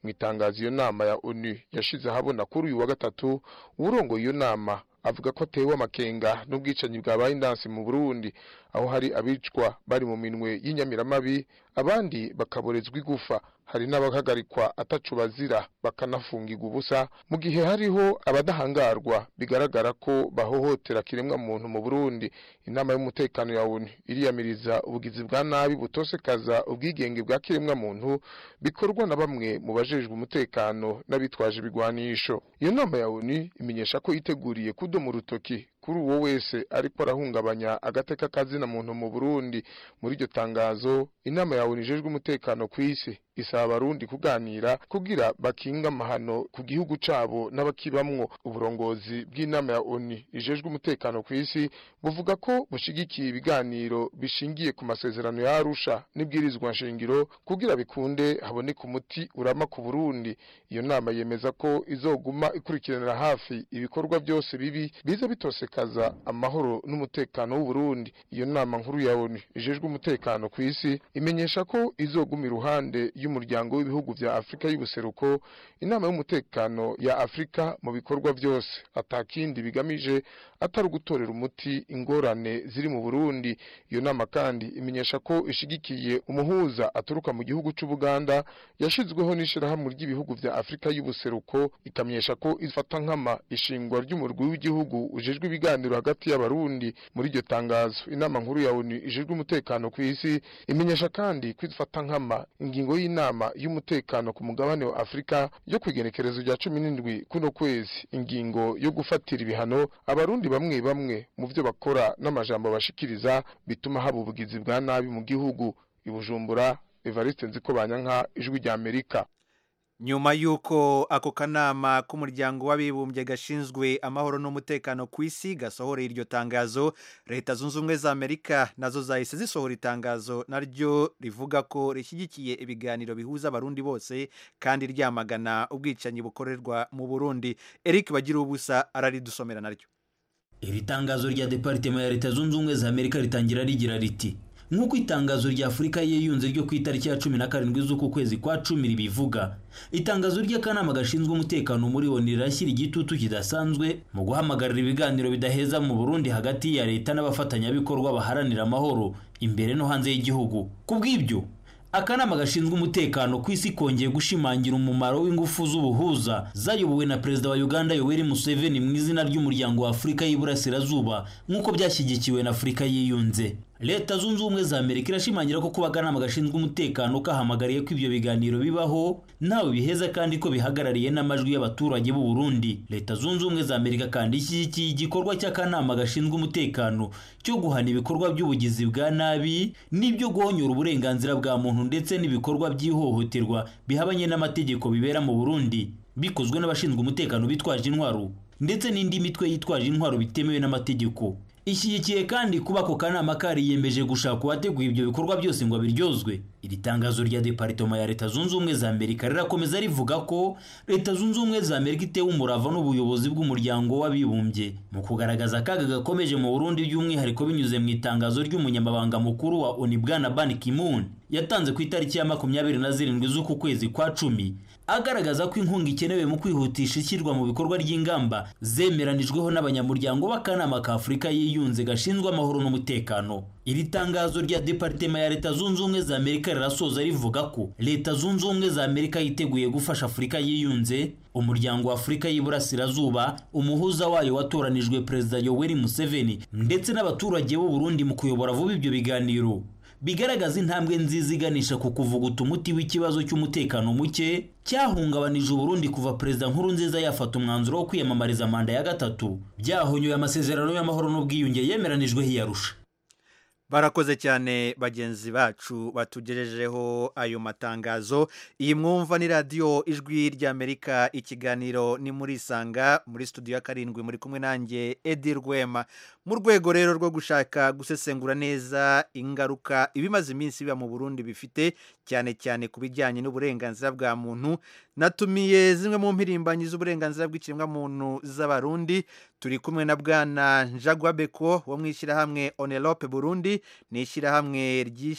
mu itangazo iyo nama ya ONU yashize ahabona kuri uyu wa gatatu urongoye iyo nama avuga ko atewe amakenga n'ubwicanyi bwabaye indansi mu Burundi aho hari abicwa bari mu minwe y'inyamiramabi abandi bakaborezwa igufa hari n'abahagarikwa atacu bazira bakanafungirwa ubusa mu gihe hariho abadahangarwa bigaragara ko bahohotera kiremwa muntu mu Burundi. Inama y'umutekano ya ONU iriyamiriza ubugizi bwa nabi butosekaza ubwigenge bwa kiremwa muntu bikorwa na bamwe mu bajejwe umutekano n'abitwaje ibigwanisho. Iyo nama ya ONU imenyesha ko iteguriye kudoma urutoki kuri uwo wese ariko arahungabanya agateka kazina muntu mu Burundi. Muri iryo tangazo inama ya ONU ijejwe umutekano ku isi isaba abarundi kuganira kugira bakinga amahano ku gihugu cabo n'abakibamwo. Uburongozi bw'inama ya ONU ijejwe umutekano ku isi buvuga ko bushigikiye ibiganiro bishingiye ku masezerano ya Arusha n'ibwirizwa nshingiro kugira bikunde haboneka umuti urama ku Burundi. Iyo nama yemeza ko izoguma ikurikiranira hafi ibikorwa byose bibi biza bitosekaza amahoro n'umutekano w'u Burundi. Iyo nama nkuru ya ONU ijejwe umutekano ku isi imenyesha ko izoguma iruhande y'umuryango w'ibihugu vya Afrika y'ubuseruko, inama y'umutekano ya Afrika mu bikorwa byose atakindi bigamije atari gutorera umuti ingorane ziri mu Burundi. Iyo nama kandi imenyesha ko ishigikiye umuhuza aturuka mu gihugu cy'u Buganda yashizweho n'ishirahamwe ry'ibihugu vya Afrika y'ubuseruko, ikamenyesha ko ifata nkama ishingwa ry'umurwi w'igihugu ujejwe ibiganiro hagati y'abarundi. Muri iryo tangazo inama nkuru ya ONU ijejwe umutekano ku isi imenyesha kandi kwifata nkama ingingo y'inama y'umutekano ku mugabane wa Afrika yo kwigenekerezo rya cumi n'indwi kuno kwezi, ingingo yo gufatira ibihano abarundi bamwe bamwe mu byo bakora n'amajambo bashikiriza bituma haba ubugizi bwa nabi mu gihugu. I Bujumbura, Evariste Nzikobanyanka, Ijwi rya Amerika. Nyuma yuko ako kanama k'umuryango w'abibumbye gashinzwe amahoro n'umutekano ku isi gasohora iryo tangazo, Leta Zunze Ubumwe za Amerika nazo zahise zisohora itangazo naryo rivuga ko rishyigikiye ibiganiro bihuza abarundi bose kandi ryamagana ubwicanyi bukorerwa mu Burundi. Eric Bagira ubusa araridusomera naryo. Iri tangazo rya Departement ya Leta Zunze Ubumwe za Amerika ritangira rigira riti: nk'uko itangazo rya Afurika yiyunze ryo ku itariki ya cumi na karindwi z'uku kwezi kwa cumi ribivuga, itangazo ry'akanama gashinzwe umutekano muri ONU rirashyira igitutu kidasanzwe mu guhamagarira ibiganiro bidaheza mu Burundi hagati ya leta n'abafatanyabikorwa baharanira amahoro imbere no hanze y'igihugu. Kubw'ibyo akanama gashinzwe umutekano ku isi kongeye gushimangira umumaro w'ingufu z'ubuhuza zayobowe na Perezida wa Uganda Yoweri Museveni mu izina ry'umuryango wa Afurika y'Iburasirazuba nk'uko byashyigikiwe na Afurika yiyunze. Leta Zunze Ubumwe za Amerika irashimangira ko kuba akanama gashinzwe umutekano kahamagariye ko ibyo biganiro bibaho nawe biheza kandi ko bihagarariye n'amajwi y'abaturage b'u Burundi. Leta Zunze Ubumwe za Amerika kandi ishyigikiye igikorwa cy'akanama gashinzwe umutekano cyo guhana ibikorwa by'ubugizi bwa nabi n'ibyo guhonyora uburenganzira bwa muntu ndetse n'ibikorwa by'ihohoterwa bihabanye n'amategeko bibera mu Burundi bikozwe n'abashinzwe umutekano bitwaje intwaro ndetse n'indi mitwe yitwaje intwaro bitemewe n'amategeko. Ishyigikiye kandi kuba ako kanama kariyemeje gushaka uwateguye ibyo bikorwa byose ngo abiryozwe. Iri tangazo rya Departement ya Leta Zunze Ubumwe za Amerika rirakomeza rivuga ko Leta Zunze Ubumwe za Amerika itewe umurava n'ubuyobozi bw'umuryango w'abibumbye mu kugaragaza akaga gakomeje mu Burundi by'umwihariko binyuze mu itangazo ry'umunyamabanga mukuru wa ONU Bwana Ban Ki-moon yatanze ku itariki ya makumyabiri na zirindwi z'uku kwezi kwa cumi, agaragaza ko inkunga ikenewe mu kwihutisha ishyirwa mu bikorwa ry'ingamba zemeranijweho n'abanyamuryango b'akanama ka Afurika yiyunze gashinzwe amahoro n'umutekano. Iri tangazo rya Departement ya Leta Zunze Ubumwe za Amerika rirasoza rivuga ko Leta Zunze Ubumwe za Amerika yiteguye gufasha Afurika yiyunze, umuryango wa Afurika y'Iburasirazuba, umuhuza wayo watoranijwe Perezida Yoweri Museveni ndetse n'abaturage b'u Burundi mu kuyobora vuba ibyo biganiro bigaragaza intambwe nziza iganisha ku kuvuguta umuti w'ikibazo cy'umutekano muke cyahungabanije Burundi kuva Perezida Nkurunziza yafata umwanzuro wo kwiyamamariza manda ya gatatu, byahonyoye amasezerano y'amahoro n'ubwiyunge yemeranijwe hiyarusha. Barakoze cyane bagenzi bacu batugejejeho ayo matangazo. Iyi mwumva ni radio Ijwi rya Amerika, ikiganiro ni muri Sanga, muri studio ya karindwi muri kumwe nanjye Edi Rwema. Mu rwego rero rwo gushaka gusesengura neza ingaruka ibimaze iminsi biba mu Burundi bifite cyane cyane kubijyanye n'uburenganzira bwa muntu, natumiye zimwe mu mpirimbanyi z'uburenganzira bw'ikiremwa muntu z'abarundi. Turi kumwe na Bwana Njagwa Beko wo mwishyirahamwe Onelope Burundi, ni ishyirahamwe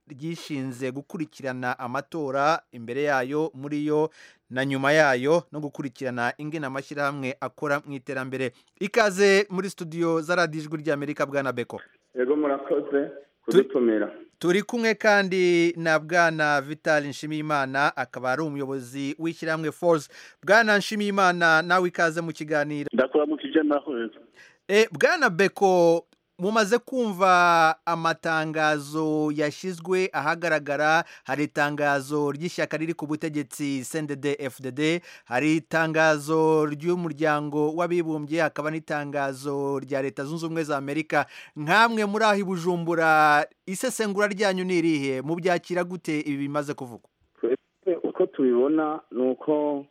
ryishinze gukurikirana amatora imbere yayo muri yo na nyuma yayo no gukurikirana ingene amashyirahamwe akora mu iterambere. Ikaze muri studio za radiyo ijwi ry'Amerika bwana Beko. Yego murakoze kudutumira. Turi kumwe kandi na bwana Vital Nshimiyimana akaba ari umuyobozi w'ishyirahamwe Force. Bwana Nshimiyimana nawe ikaze mu kiganiro. Ndakora mu kijana hose. Eh bwana Beko, mumaze kumva amatangazo yashizwe ahagaragara. Hari itangazo ry'ishyaka riri ku butegetsi C N D D F D D, hari itangazo ry'umuryango w'abibumbye, hakaba n'itangazo rya Leta Zunze Ubumwe za Amerika. Nkamwe muri aho i Bujumbura, isesengura ryanyu ni irihe? Mubyakira gute ibi bimaze kuvugwa? Uko tubibona nuko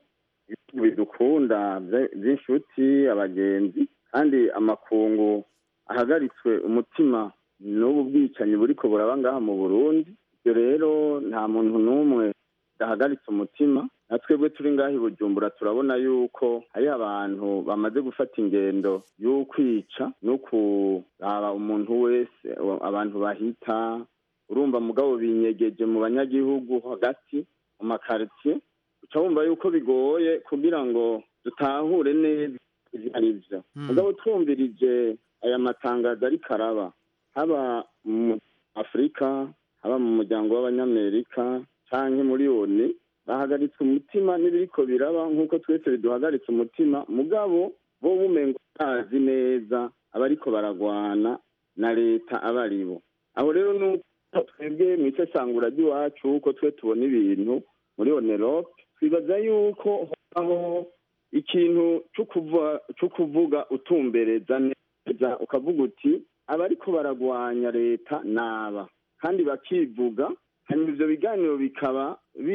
bidukunda by'inshuti abagenzi kandi amakungu ahagaritswe umutima n'ubu bwicanyi buriko buraba ngaha mu Burundi. Ibyo rero nta muntu n'umwe yahagaritse umutima. Natwebwe turi ngaha i Bujumbura turabona yuko hari abantu bamaze gufata ingendo y'ukwica no kuraba umuntu wese, abantu bahita urumva mugabo binyegeje mu banyagihugu hagati mu makaritiye. Uca wumva yuko bigoye kugira ngo dutahure neza ivyarivyo. Mugabo twumvirije aya matangazo ari karaba haba mu Afrika, haba mu muryango w'abanyamerika canke muri ONU, bahagaritse umutima n'ibiriko biraba nk'uko twese biduhagaritse umutima. Mugabo bo bumengo bazi neza abariko baragwana na leta abaribo. Aho rero nuko twebwe mu isesangura ry'iwacu uko twe tubona ibintu muri Onerope, twibaza yuko aho ikintu cyo kuvuga utumbereza neza ukavuga uti abariko baragwanya leta naba kandi bakivuga, hanyuma ivyo biganiro bikaba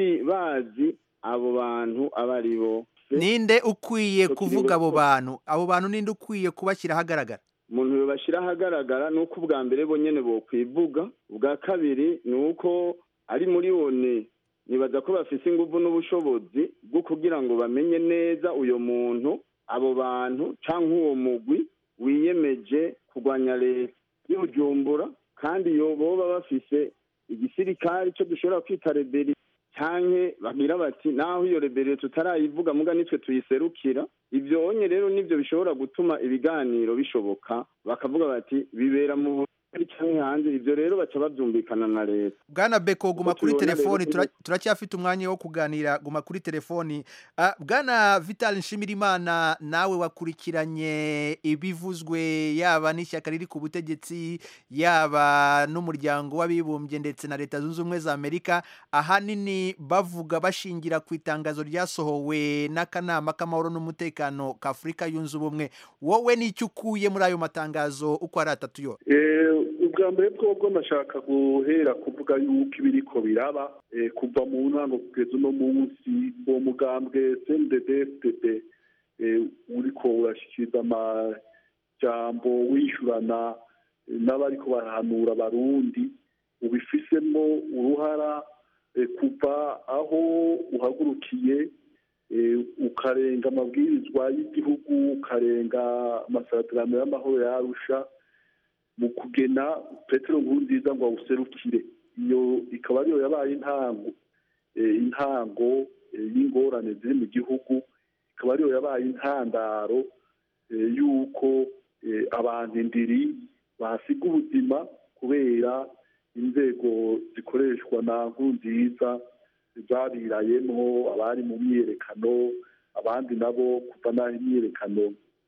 bazi abo bantu abaribo. Ninde ukwiye kuvuga abo bantu? Abo bantu ninde ukwiye kubashyira ahagaragara? Umuntu yobashyira ahagaragara nuko ubwa mbere bo nyene bokwivuga, ubwa kabiri nuko ari muri one nibaza ko bafise inguvu n'ubushobozi bwo kugira ngo bamenye neza uyo muntu, abo bantu canke uwo mugwi wiyemeje kurwanya leta y'Ubujumbura, kandi yo boba bafise igisirikari cyo dushobora kwita rebeli canke bagira bati naho iyo rebeli tutarayivuga muga nitwe tuyiserukira. Ivyo onye rero nivyo bishobora gutuma ibiganiro bishoboka, bakavuga bati bibera mu canke hanze. Ivyo rero baca bavyumvikana na leta. Bwana Beko, guma kuri telefoni, turacyafite umwanya wo kuganira, guma kuri telefoni. Uh, Bwana Vital Nshimirimana, nawe wakurikiranye ibivuzwe yaba n'ishyaka riri ku butegetsi, yaba n'umuryango w'abibumbye ndetse na Leta Zunze Ubumwe za Amerika, ahanini bavuga bashingira ku itangazo ryasohowe n'akanama k'amahoro n'umutekano ka Afrika Yunze Ubumwe. Wowe n'icyo ukuye muri ayo matangazo uko ari atatu yo? Eh ubwa mbere bwo nashaka guhera kuvuga yuko ibiriko biraba kuva mu ntango kugeza no munsi uwo mugambwe C N D D F D D uriko urashikiriza amajambo wishurana n'abariko barahanura abarundi, ubifisemo uruhara kuva aho uhagurukiye ukarenga amabwirizwa y'igihugu, ukarenga amasezerano y'amahoro ya Arusha mu kugena Petero Nkurunziza ngo awuserukire. Iyo ikaba ariyo yabaye intango intango y'ingorane ziri mu gihugu, ikaba ariyo yabaye intandaro y'uko abantu indiri bahasiga ubuzima kubera inzego zikoreshwa na Nkurunziza zabirayemo, abari mu myiyerekano, abandi nabo kuva n'aho imyiyerekano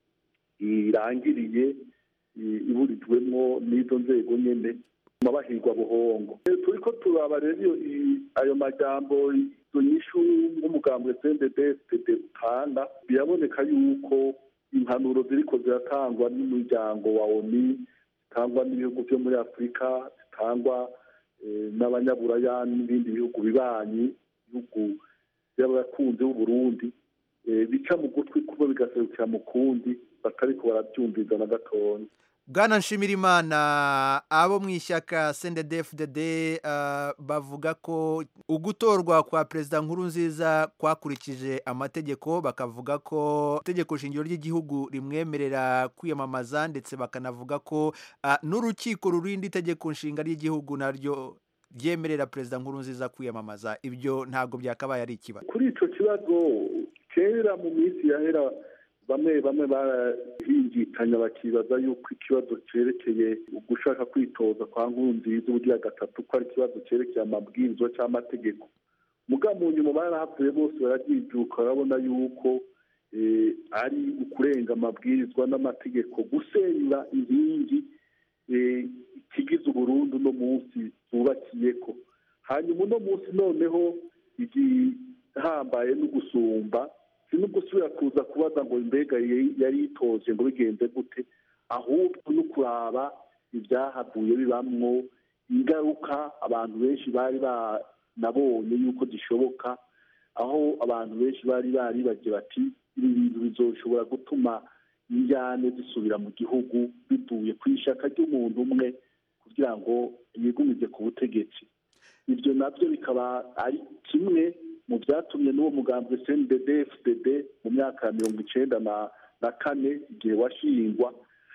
irangiriye iburijwemo n'izo nzego nyene mabahirwa buhongo. Turiko turaba rero ayo majambo izo nyishu nk'umugambwe C N D D F D D utanga, biraboneka yuko impanuro ziriko ziratangwa n'umuryango wa ONU, zitangwa n'ibihugu vyo muri Afrika, zitangwa n'abanyaburaya n'ibindi bihugu bibanyi, ibihugu by'abakunzi b'Uburundi, bica mu gutwi kubo bigaserukira mu kundi batariko barabyumviza na gatonya. Bwana Nshimirimana, abo mu ishyaka C N D D F D D uh, bavuga ko ugutorwa kwa Perezida Nkurunziza kwakurikije amategeko, bakavuga ko itegeko shingiro ry'igihugu rimwemerera kwiyamamaza, ndetse bakanavuga ko uh, n'urukiko rurinda itegeko nshinga ry'igihugu naryo byemerera perezida Nkurunziza kwiyamamaza ibyo ntabwo byakabaye ari ikibazo kuri ico kibazo kera mu minsi yahera bamwe bamwe barahingikanya bakibaza yuko ikibazo cerekeye ugushaka kwitoza kwa Nkurunziza ubugira gatatu ko ari ikibazo cerekeye amabwirizwa cy'amategeko muga mu nyuma barahavuye bose baragijuka barabona yuko ari ukurenga amabwirizwa n'amategeko gusenyura inkingi ikigize uburundi uno munsi bubakiyeko hanyuma uno munsi noneho igihambaye no gusumba si no gusubira kuza kubaza ngo mbega yari itoje ngo bigenze gute ahubwo no kuraba ibyahavuye bibamwo ingaruka abantu benshi bari banabonye yuko zishoboka aho abantu benshi bari baribagiye bati ibi bintu bizoshobora gutuma injyane zisubira mu gihugu bivuye ku ishaka ry'umuntu umwe kugira ngo yigumize ku butegetsi ibyo nabyo bikaba ari kimwe mu byatumye n'uwo mugambi C N D D F D D mu myaka ya mirongo icenda na kane igihe washingwa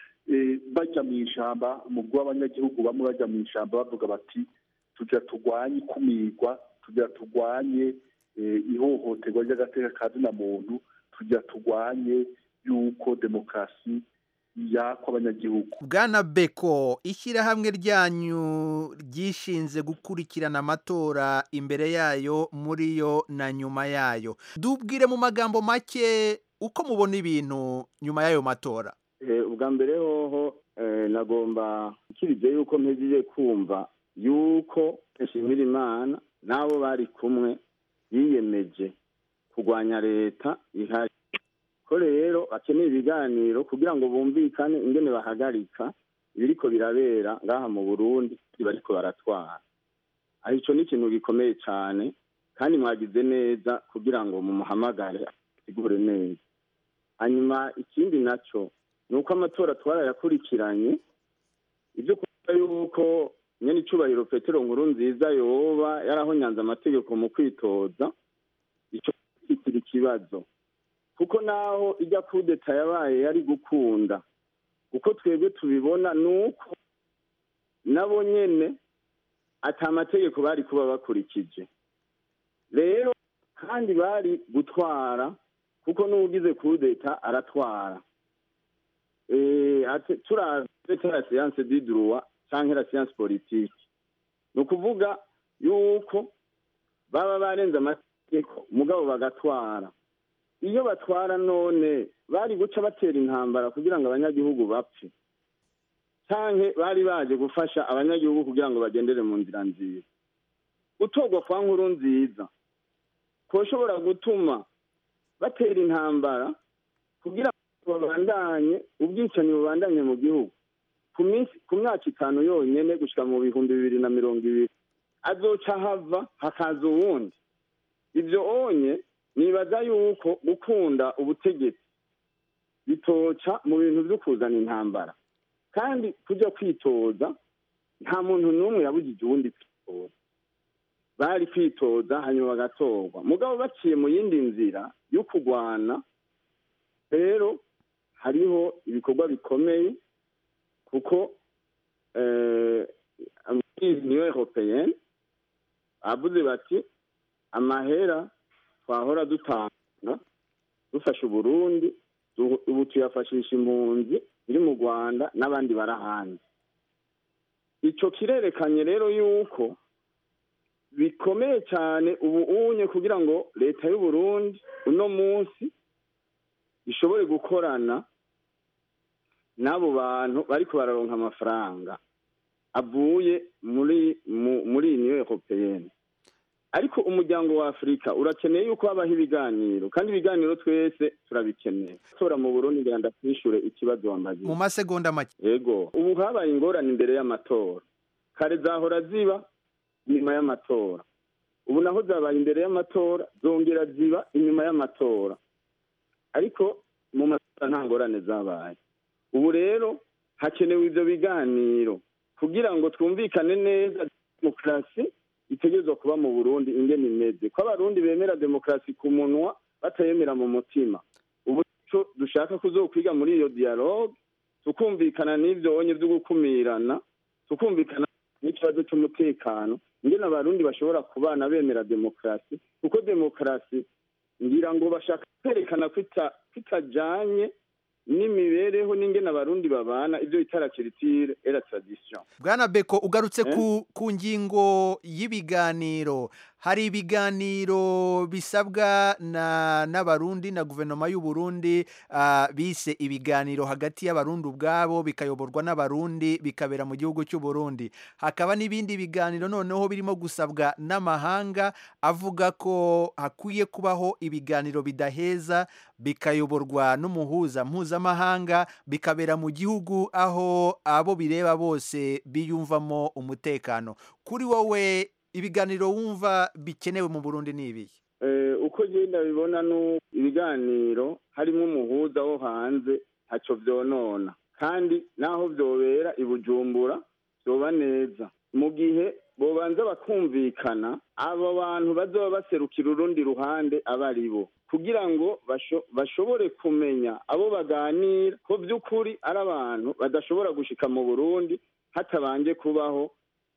bajya mu ishamba umugwi w'abanyagihugu bamwe bajya mu ishamba bavuga bati tujya turwanye ikumirwa tujya turwanye ihohoterwa ry'agateka ka zina muntu tujya turwanye yuko demokarasi yako abanyagihugu. Bwana Beko, ishyirahamwe ryanyu ryishinze gukurikirana amatora imbere yayo muri yo na nyuma yayo, dubwire mu magambo make uko mubona ibintu nyuma y'ayo matora. Ubwa mbere hoho nagomba ikirije yuko mpejeje kumva yuko Nshimira Imana nabo bari kumwe yiyemeje kurwanya leta ihari ko rero bakeneye ibiganiro kugira ngo bumvikane ingene bahagarika ibiriko birabera ngaha mu Burundi bariko baratwara. Aho ico ni ikintu gikomeye cyane kandi mwagize neza kugira ngo mumuhamagare asigure neza. Hanyuma ikindi naco nuko amatora twarayakurikiranye ibyo kuvuga yuko nyene icubahiro Petero Nkurunziza yoba yarahonyanze amategeko mu kwitoza ico kitiri ikibazo kuko naho ijya kudeta yabaye yari gukunda kuko twebwe tubibona nuko nabo nyene ata amategeko bari kuba bakurikije rero kandi bari gutwara kuko n'ugize kudeta aratwara eh ate turaze la science du droit canke la science politique no kuvuga yuko baba barenze amategeko mugabo bagatwara iyo batwara none bari guca batera intambara kugira ngo abanyagihugu bapfe canke bari baje gufasha abanyagihugu kugira ngo bagendere mu nzira nziza. Gutogwa kwa Nkurunziza koshobora gutuma batera intambara kugira ngo babandanye ubwicanyi bubandanye mu gihugu ku minsi ku myaka itanu yonyene gushika mu bihumbi bibiri na mirongo ibiri azoca hava hakaza uwundi. Ivyo onye nibaza yuko gukunda ubutegetsi bitoca mu bintu byo kuzana intambara kandi kujya kwitoza nta muntu n'umwe yabujije uwundi kwitoza bari kwitoza hanyuma bagatorwa mugabo baciye mu yindi nzira yo kurwana rero hariho ibikorwa bikomeye kuko eh Union Européenne avuze bati amahera twahora dutanga dufasha Burundi ubu tuyafashisha impunzi iri mu Rwanda n'abandi barahandi. Ico kirerekanye rero yuko bikomeye cyane ubu unye kugira ngo leta y'u Burundi uno munsi ishobore gukorana n'abo bantu bariko bararonka amafaranga avuye muri muri Union Européenne. Ariko umuryango wa Afrika urakeneye yuko habaho ibiganiro kandi ibiganiro twese turabikeneye. Tora mu Burundi ngenda kwishure ikibazo wambagiye mu masegonda make. Yego ubu habaye ingorane imbere y'amatora kare zahora ziba nyuma y'amatora ubu naho zabaye imbere y'amatora zongera ziba inyuma y'amatora ariko mu matora nta ngorane zabaye. Ubu rero hakenewe ivyo biganiro kugira ngo twumvikane neza demokrasi itegerezwa kuba mu Burundi ingene imeze ko abarundi bemera demokrasi ku munwa batayemera mu mutima. Ubu cyo dushaka kuzokwiga muri iyo dialogue tukumvikana n'ivyo onye byo gukumirana tukumvikana n'ikibazo cy'umutekano ingene abarundi bashobora kubana bemera demokarasi kuko demokarasi ngira ngo bashaka kwerekana ko itajanye n'imibereho n'ingene abarundi babana ibyo bita la culture et la tradition. Bwana Beko ugarutse ku ku ngingo y'ibiganiro, hari ibiganiro bisabwa na n'abarundi na guverinoma y'u Burundi uh, bise ibiganiro hagati y'abarundi ubwabo bikayoborwa n'abarundi bikabera mu gihugu cy'u Burundi. Hakaba n'ibindi biganiro noneho birimo gusabwa n'amahanga avuga ko hakwiye kubaho ibiganiro bidaheza bikayoborwa n'umuhuza mpuzamahanga bikabera mu gihugu aho abo bireba bose biyumvamo umutekano. Kuri wowe ibiganiro wumva bikenewe mu Burundi ni ibihe? Eh, uko genda bibona no ibiganiro harimo umuhuza wo hanze haco vyonona kandi naho vyobera ibujumbura byoba neza mu gihe bobanza bakumvikana abo bantu bazoba baserukira urundi ruhande abaribo kugira ngo basho, bashobore kumenya abo baganira ko by'ukuri ari abantu badashobora gushika mu Burundi hatabanje kubaho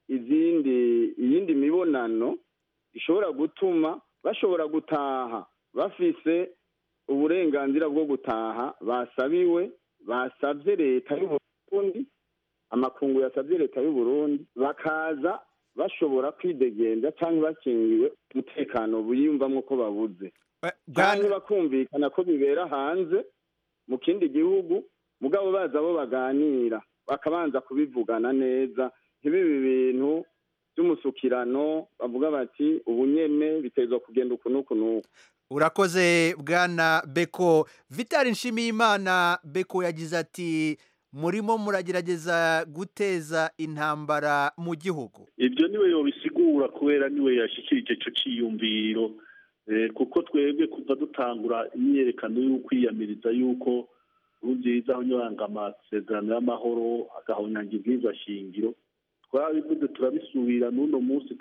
izindi iyindi mibonano ishobora gutuma bashobora gutaha bafise uburenganzira bwo gutaha basabiwe basavye leta y'u Burundi amakungu yasavye leta y'u Burundi bakaza bashobora kwidegenda cyangwa bakingiwe umutekano buyumvamwo ko babuze kandi bakumvikana ko bibera hanze mu kindi gihugu mugabo baza bo baganira bakabanza kubivugana neza ntibibi bintu by'umusukirano bavuga bati ubunyene bitezwa kugenda uku n'uku n'uku. Urakoze Bwana Beko. Vital Nshimiyimana Beko yagize ati murimo muragerageza guteza intambara mu gihugu. Ibyo niwe yobisigura kubera niwe yashikirije ico ciyumviro eh, kuko twebwe kuva dutangura imyerekano y'ukwiyamiriza yuko Nkurunziza ahonyanga amasezerano y'amahoro agahonyanga ibwirizwa shingiro twabivuze turabisubira n'uno munsi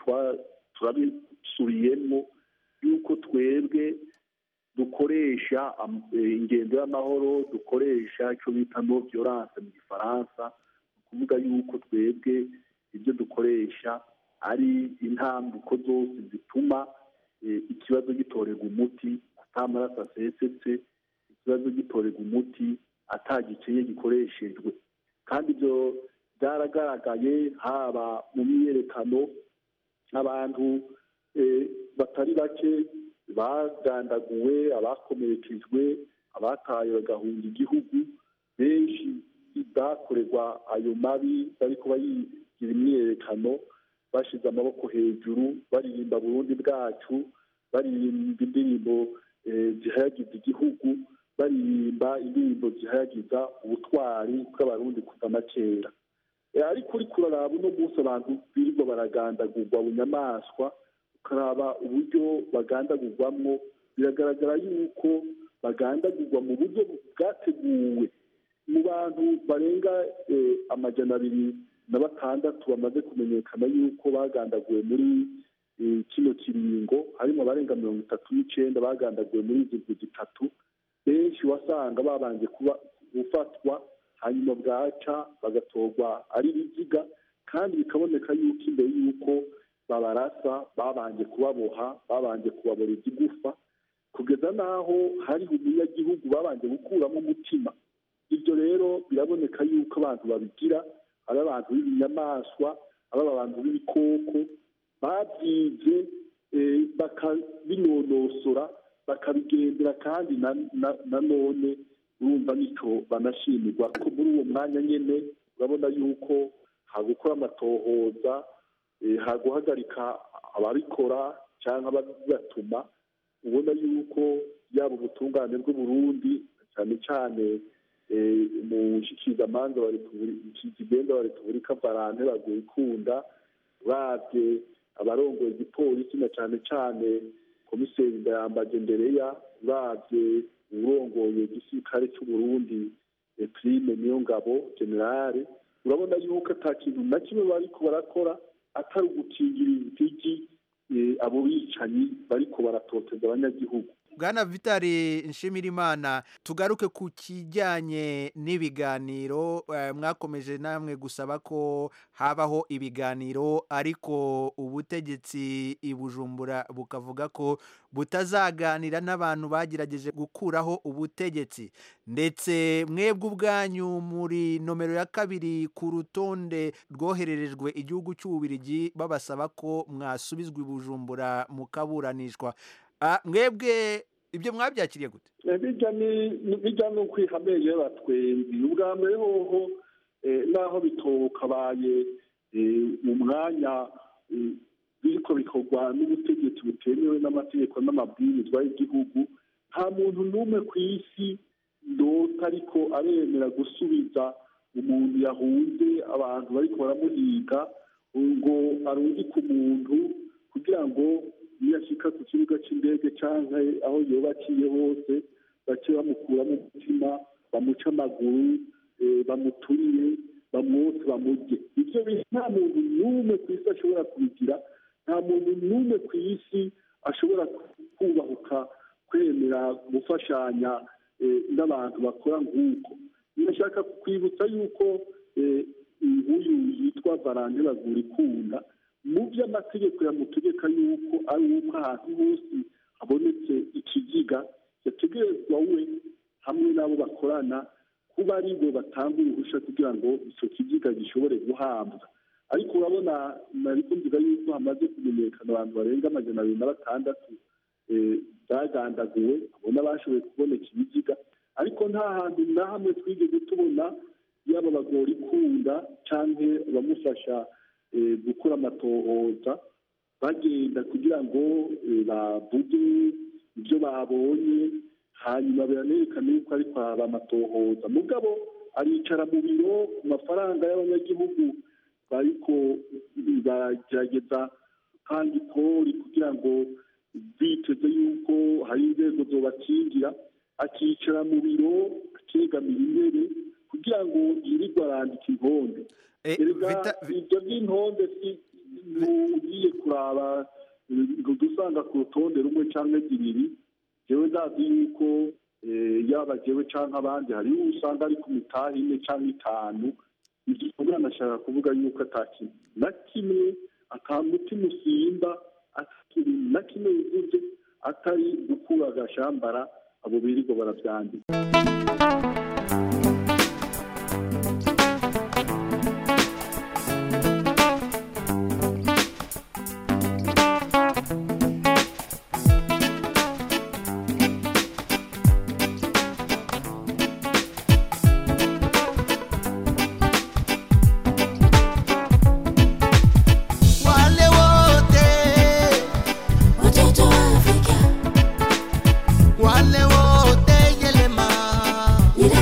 turabisubiyemo yuko twebwe dukoresha ingendo y'amahoro dukoresha icyo bita no violence mu gifaransa kuvuga yuko twebwe ibyo dukoresha ari intambuko zose zituma ikibazo gitorerwa umuti atamaraso asesetse ikibazo gitorerwa umuti atagikenye gikoreshejwe kandi ibyo byaragaragaye haba mu myerekano abantu batari bake bagandaguwe abakomerekejwe abataye bagahunga igihugu benshi bakorerwa ayo mabi bariko bayigira imyerekano bashize amaboko hejuru baririmba Burundi bwacu baririmba indirimbo zihayagiza igihugu baririmba indirimbo zihayagiza ubutwari bw'abarundi kuva na kera ariko uri kuraraba uno munsi abantu birirwa baragandagurwa bunyamaswa ukaraba uburyo bagandagurwamwo biragaragara yuko bagandagurwa mu buryo bwateguwe mu bantu barenga amajana abiri na batandatu bamaze kumenyekana yuko bagandaguwe muri kino kiringo harimo abarenga mirongo itatu n'icenda bagandaguwe muri izi ndwi zitatu benshi wasanga babanje kuba gufatwa hanyuma bwaca bagatorwa ari biziga kandi bikaboneka yuko imbere yuko babarasa babanje kubaboha babanje kubabora igigufa kugeza naho hari umunyagihugu babanje gukuramo umutima ibyo rero biraboneka yuko abantu babigira ari abantu b'ibinyamaswa ari abantu b'ibikoko babyize bakabinonosora bakabigendera kandi na none urumva nico banashimirwa ko muri uwo mwanya nyene urabona yuko hagukora amatohoza haguhagarika ababikora cyangwa ababibatuma ubona yuko yaba ubutungane bw'uburundi cyane cyane umushikizamanza wa repubulika wa repubulika Varante Bagwikunda uravye abarongoye igipolisi na cyane cyane komiseri Ndayambaje Ndereya uravye urongoye igisirikare cy'uburundi Prime Niyongabo generale urabona yuko ata kintu na kimwe bariko barakora atari ugukingira impigi abo bicanyi bariko baratoteza abanyagihugu bwana Vitali Nshimirimana tugaruke ku kijyanye n'ibiganiro mwakomeje namwe gusaba ko habaho ibiganiro ariko ubutegetsi i Bujumbura bukavuga ko butazaganira n'abantu bagerageje gukuraho ubutegetsi ndetse mwebwe ubwanyu muri nomero ya kabiri ku rutonde rwohererejwe igihugu cy'Ububiligi babasaba ko mwasubizwa i Bujumbura mukaburanishwa. Mwebwe ibyo mwabyakiriye gute? bijya ni bijya no kwihameye batwenzi ubwa mbere hoho naho bitokabaye mu mwanya biriko bikorwa n'ubutegetsi butemewe n'amategeko n'amabwirizwa y'igihugu nta muntu n'umwe ku isi ndota ariko aremera gusubiza umuntu yahunze abantu bariko baramuhiga ngo arungike umuntu kugira ngo niyashika ku kibuga cy'indege cyangwa aho yobakiye hose bace bamukuramo umutima bamuca amaguru bamuturiye bamwose bamurye ibyo nta muntu n'umwe ku isi ashobora kubigira nta muntu n'umwe ku isi ashobora kubahuka kwemera gufashanya n'abantu bakora nk'uko nashaka kwibutsa yuko uyu yitwa Valante Bagurikunda mu by'amategeko yamutegeka yuko ari uko ahantu hose habonetse ikiziga yategerezwa we hamwe n'abo bakorana kuba ari bo batanga uruhushya kugira ngo icyo kiziga gishobore guhabwa ariko urabona nari kumvuga yuko hamaze kumenyekana abantu barenga amajana abiri na batandatu bagandaguwe abona bashoboye kuboneka ibiziga ariko nta hantu na hamwe twigeze tubona yaba Bagorikunda cyangwa abamufasha gukora amatohoza bagenda kugira ngo bavuge ibyo babonye hanyuma biranerekana yuko ariko haba amatohoza mugabo aricara mu biro ku mafaranga y'abanyagihugu bariko bagerageza kandi kori kugira ngo biteze yuko hari inzego zobakingira akicara mu biro akegamira intebe kugira ngo yirirwe arandika intonde ibyo by'intonde si ugiye kuraba dusanga ku rutonde rumwe cyangwa zibiri jewe ndazi yuko yaba jewe cyangwa abandi hari usanga ari ku mitaha ine cyangwa itanu ibyo kugira nashaka kuvuga yuko atakintu na kimwe akamutima usimba atari na kimwe bivuze atari gukura agashambara abo birirwa barabyandika. Wale wote yelema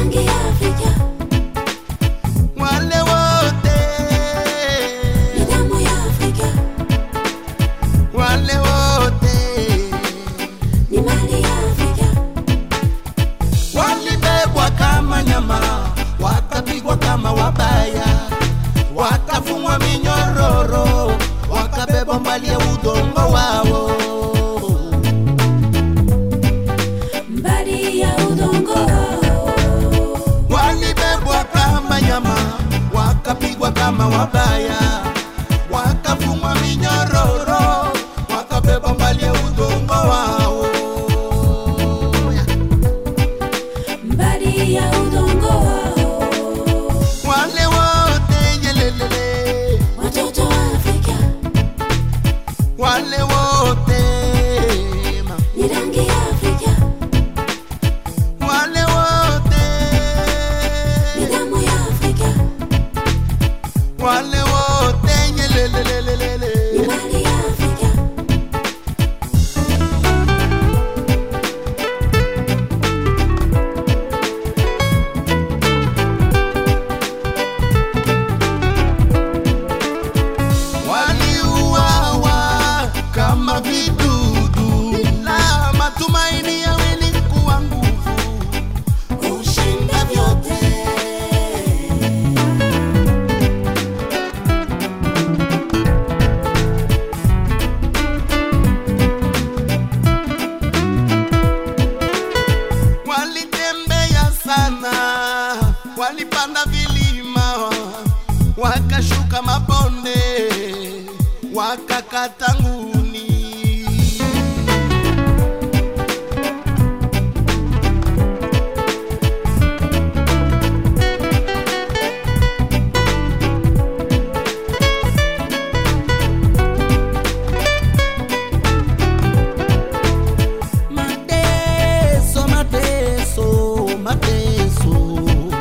walipanda vilima, wakashuka mabonde, wakakata nguo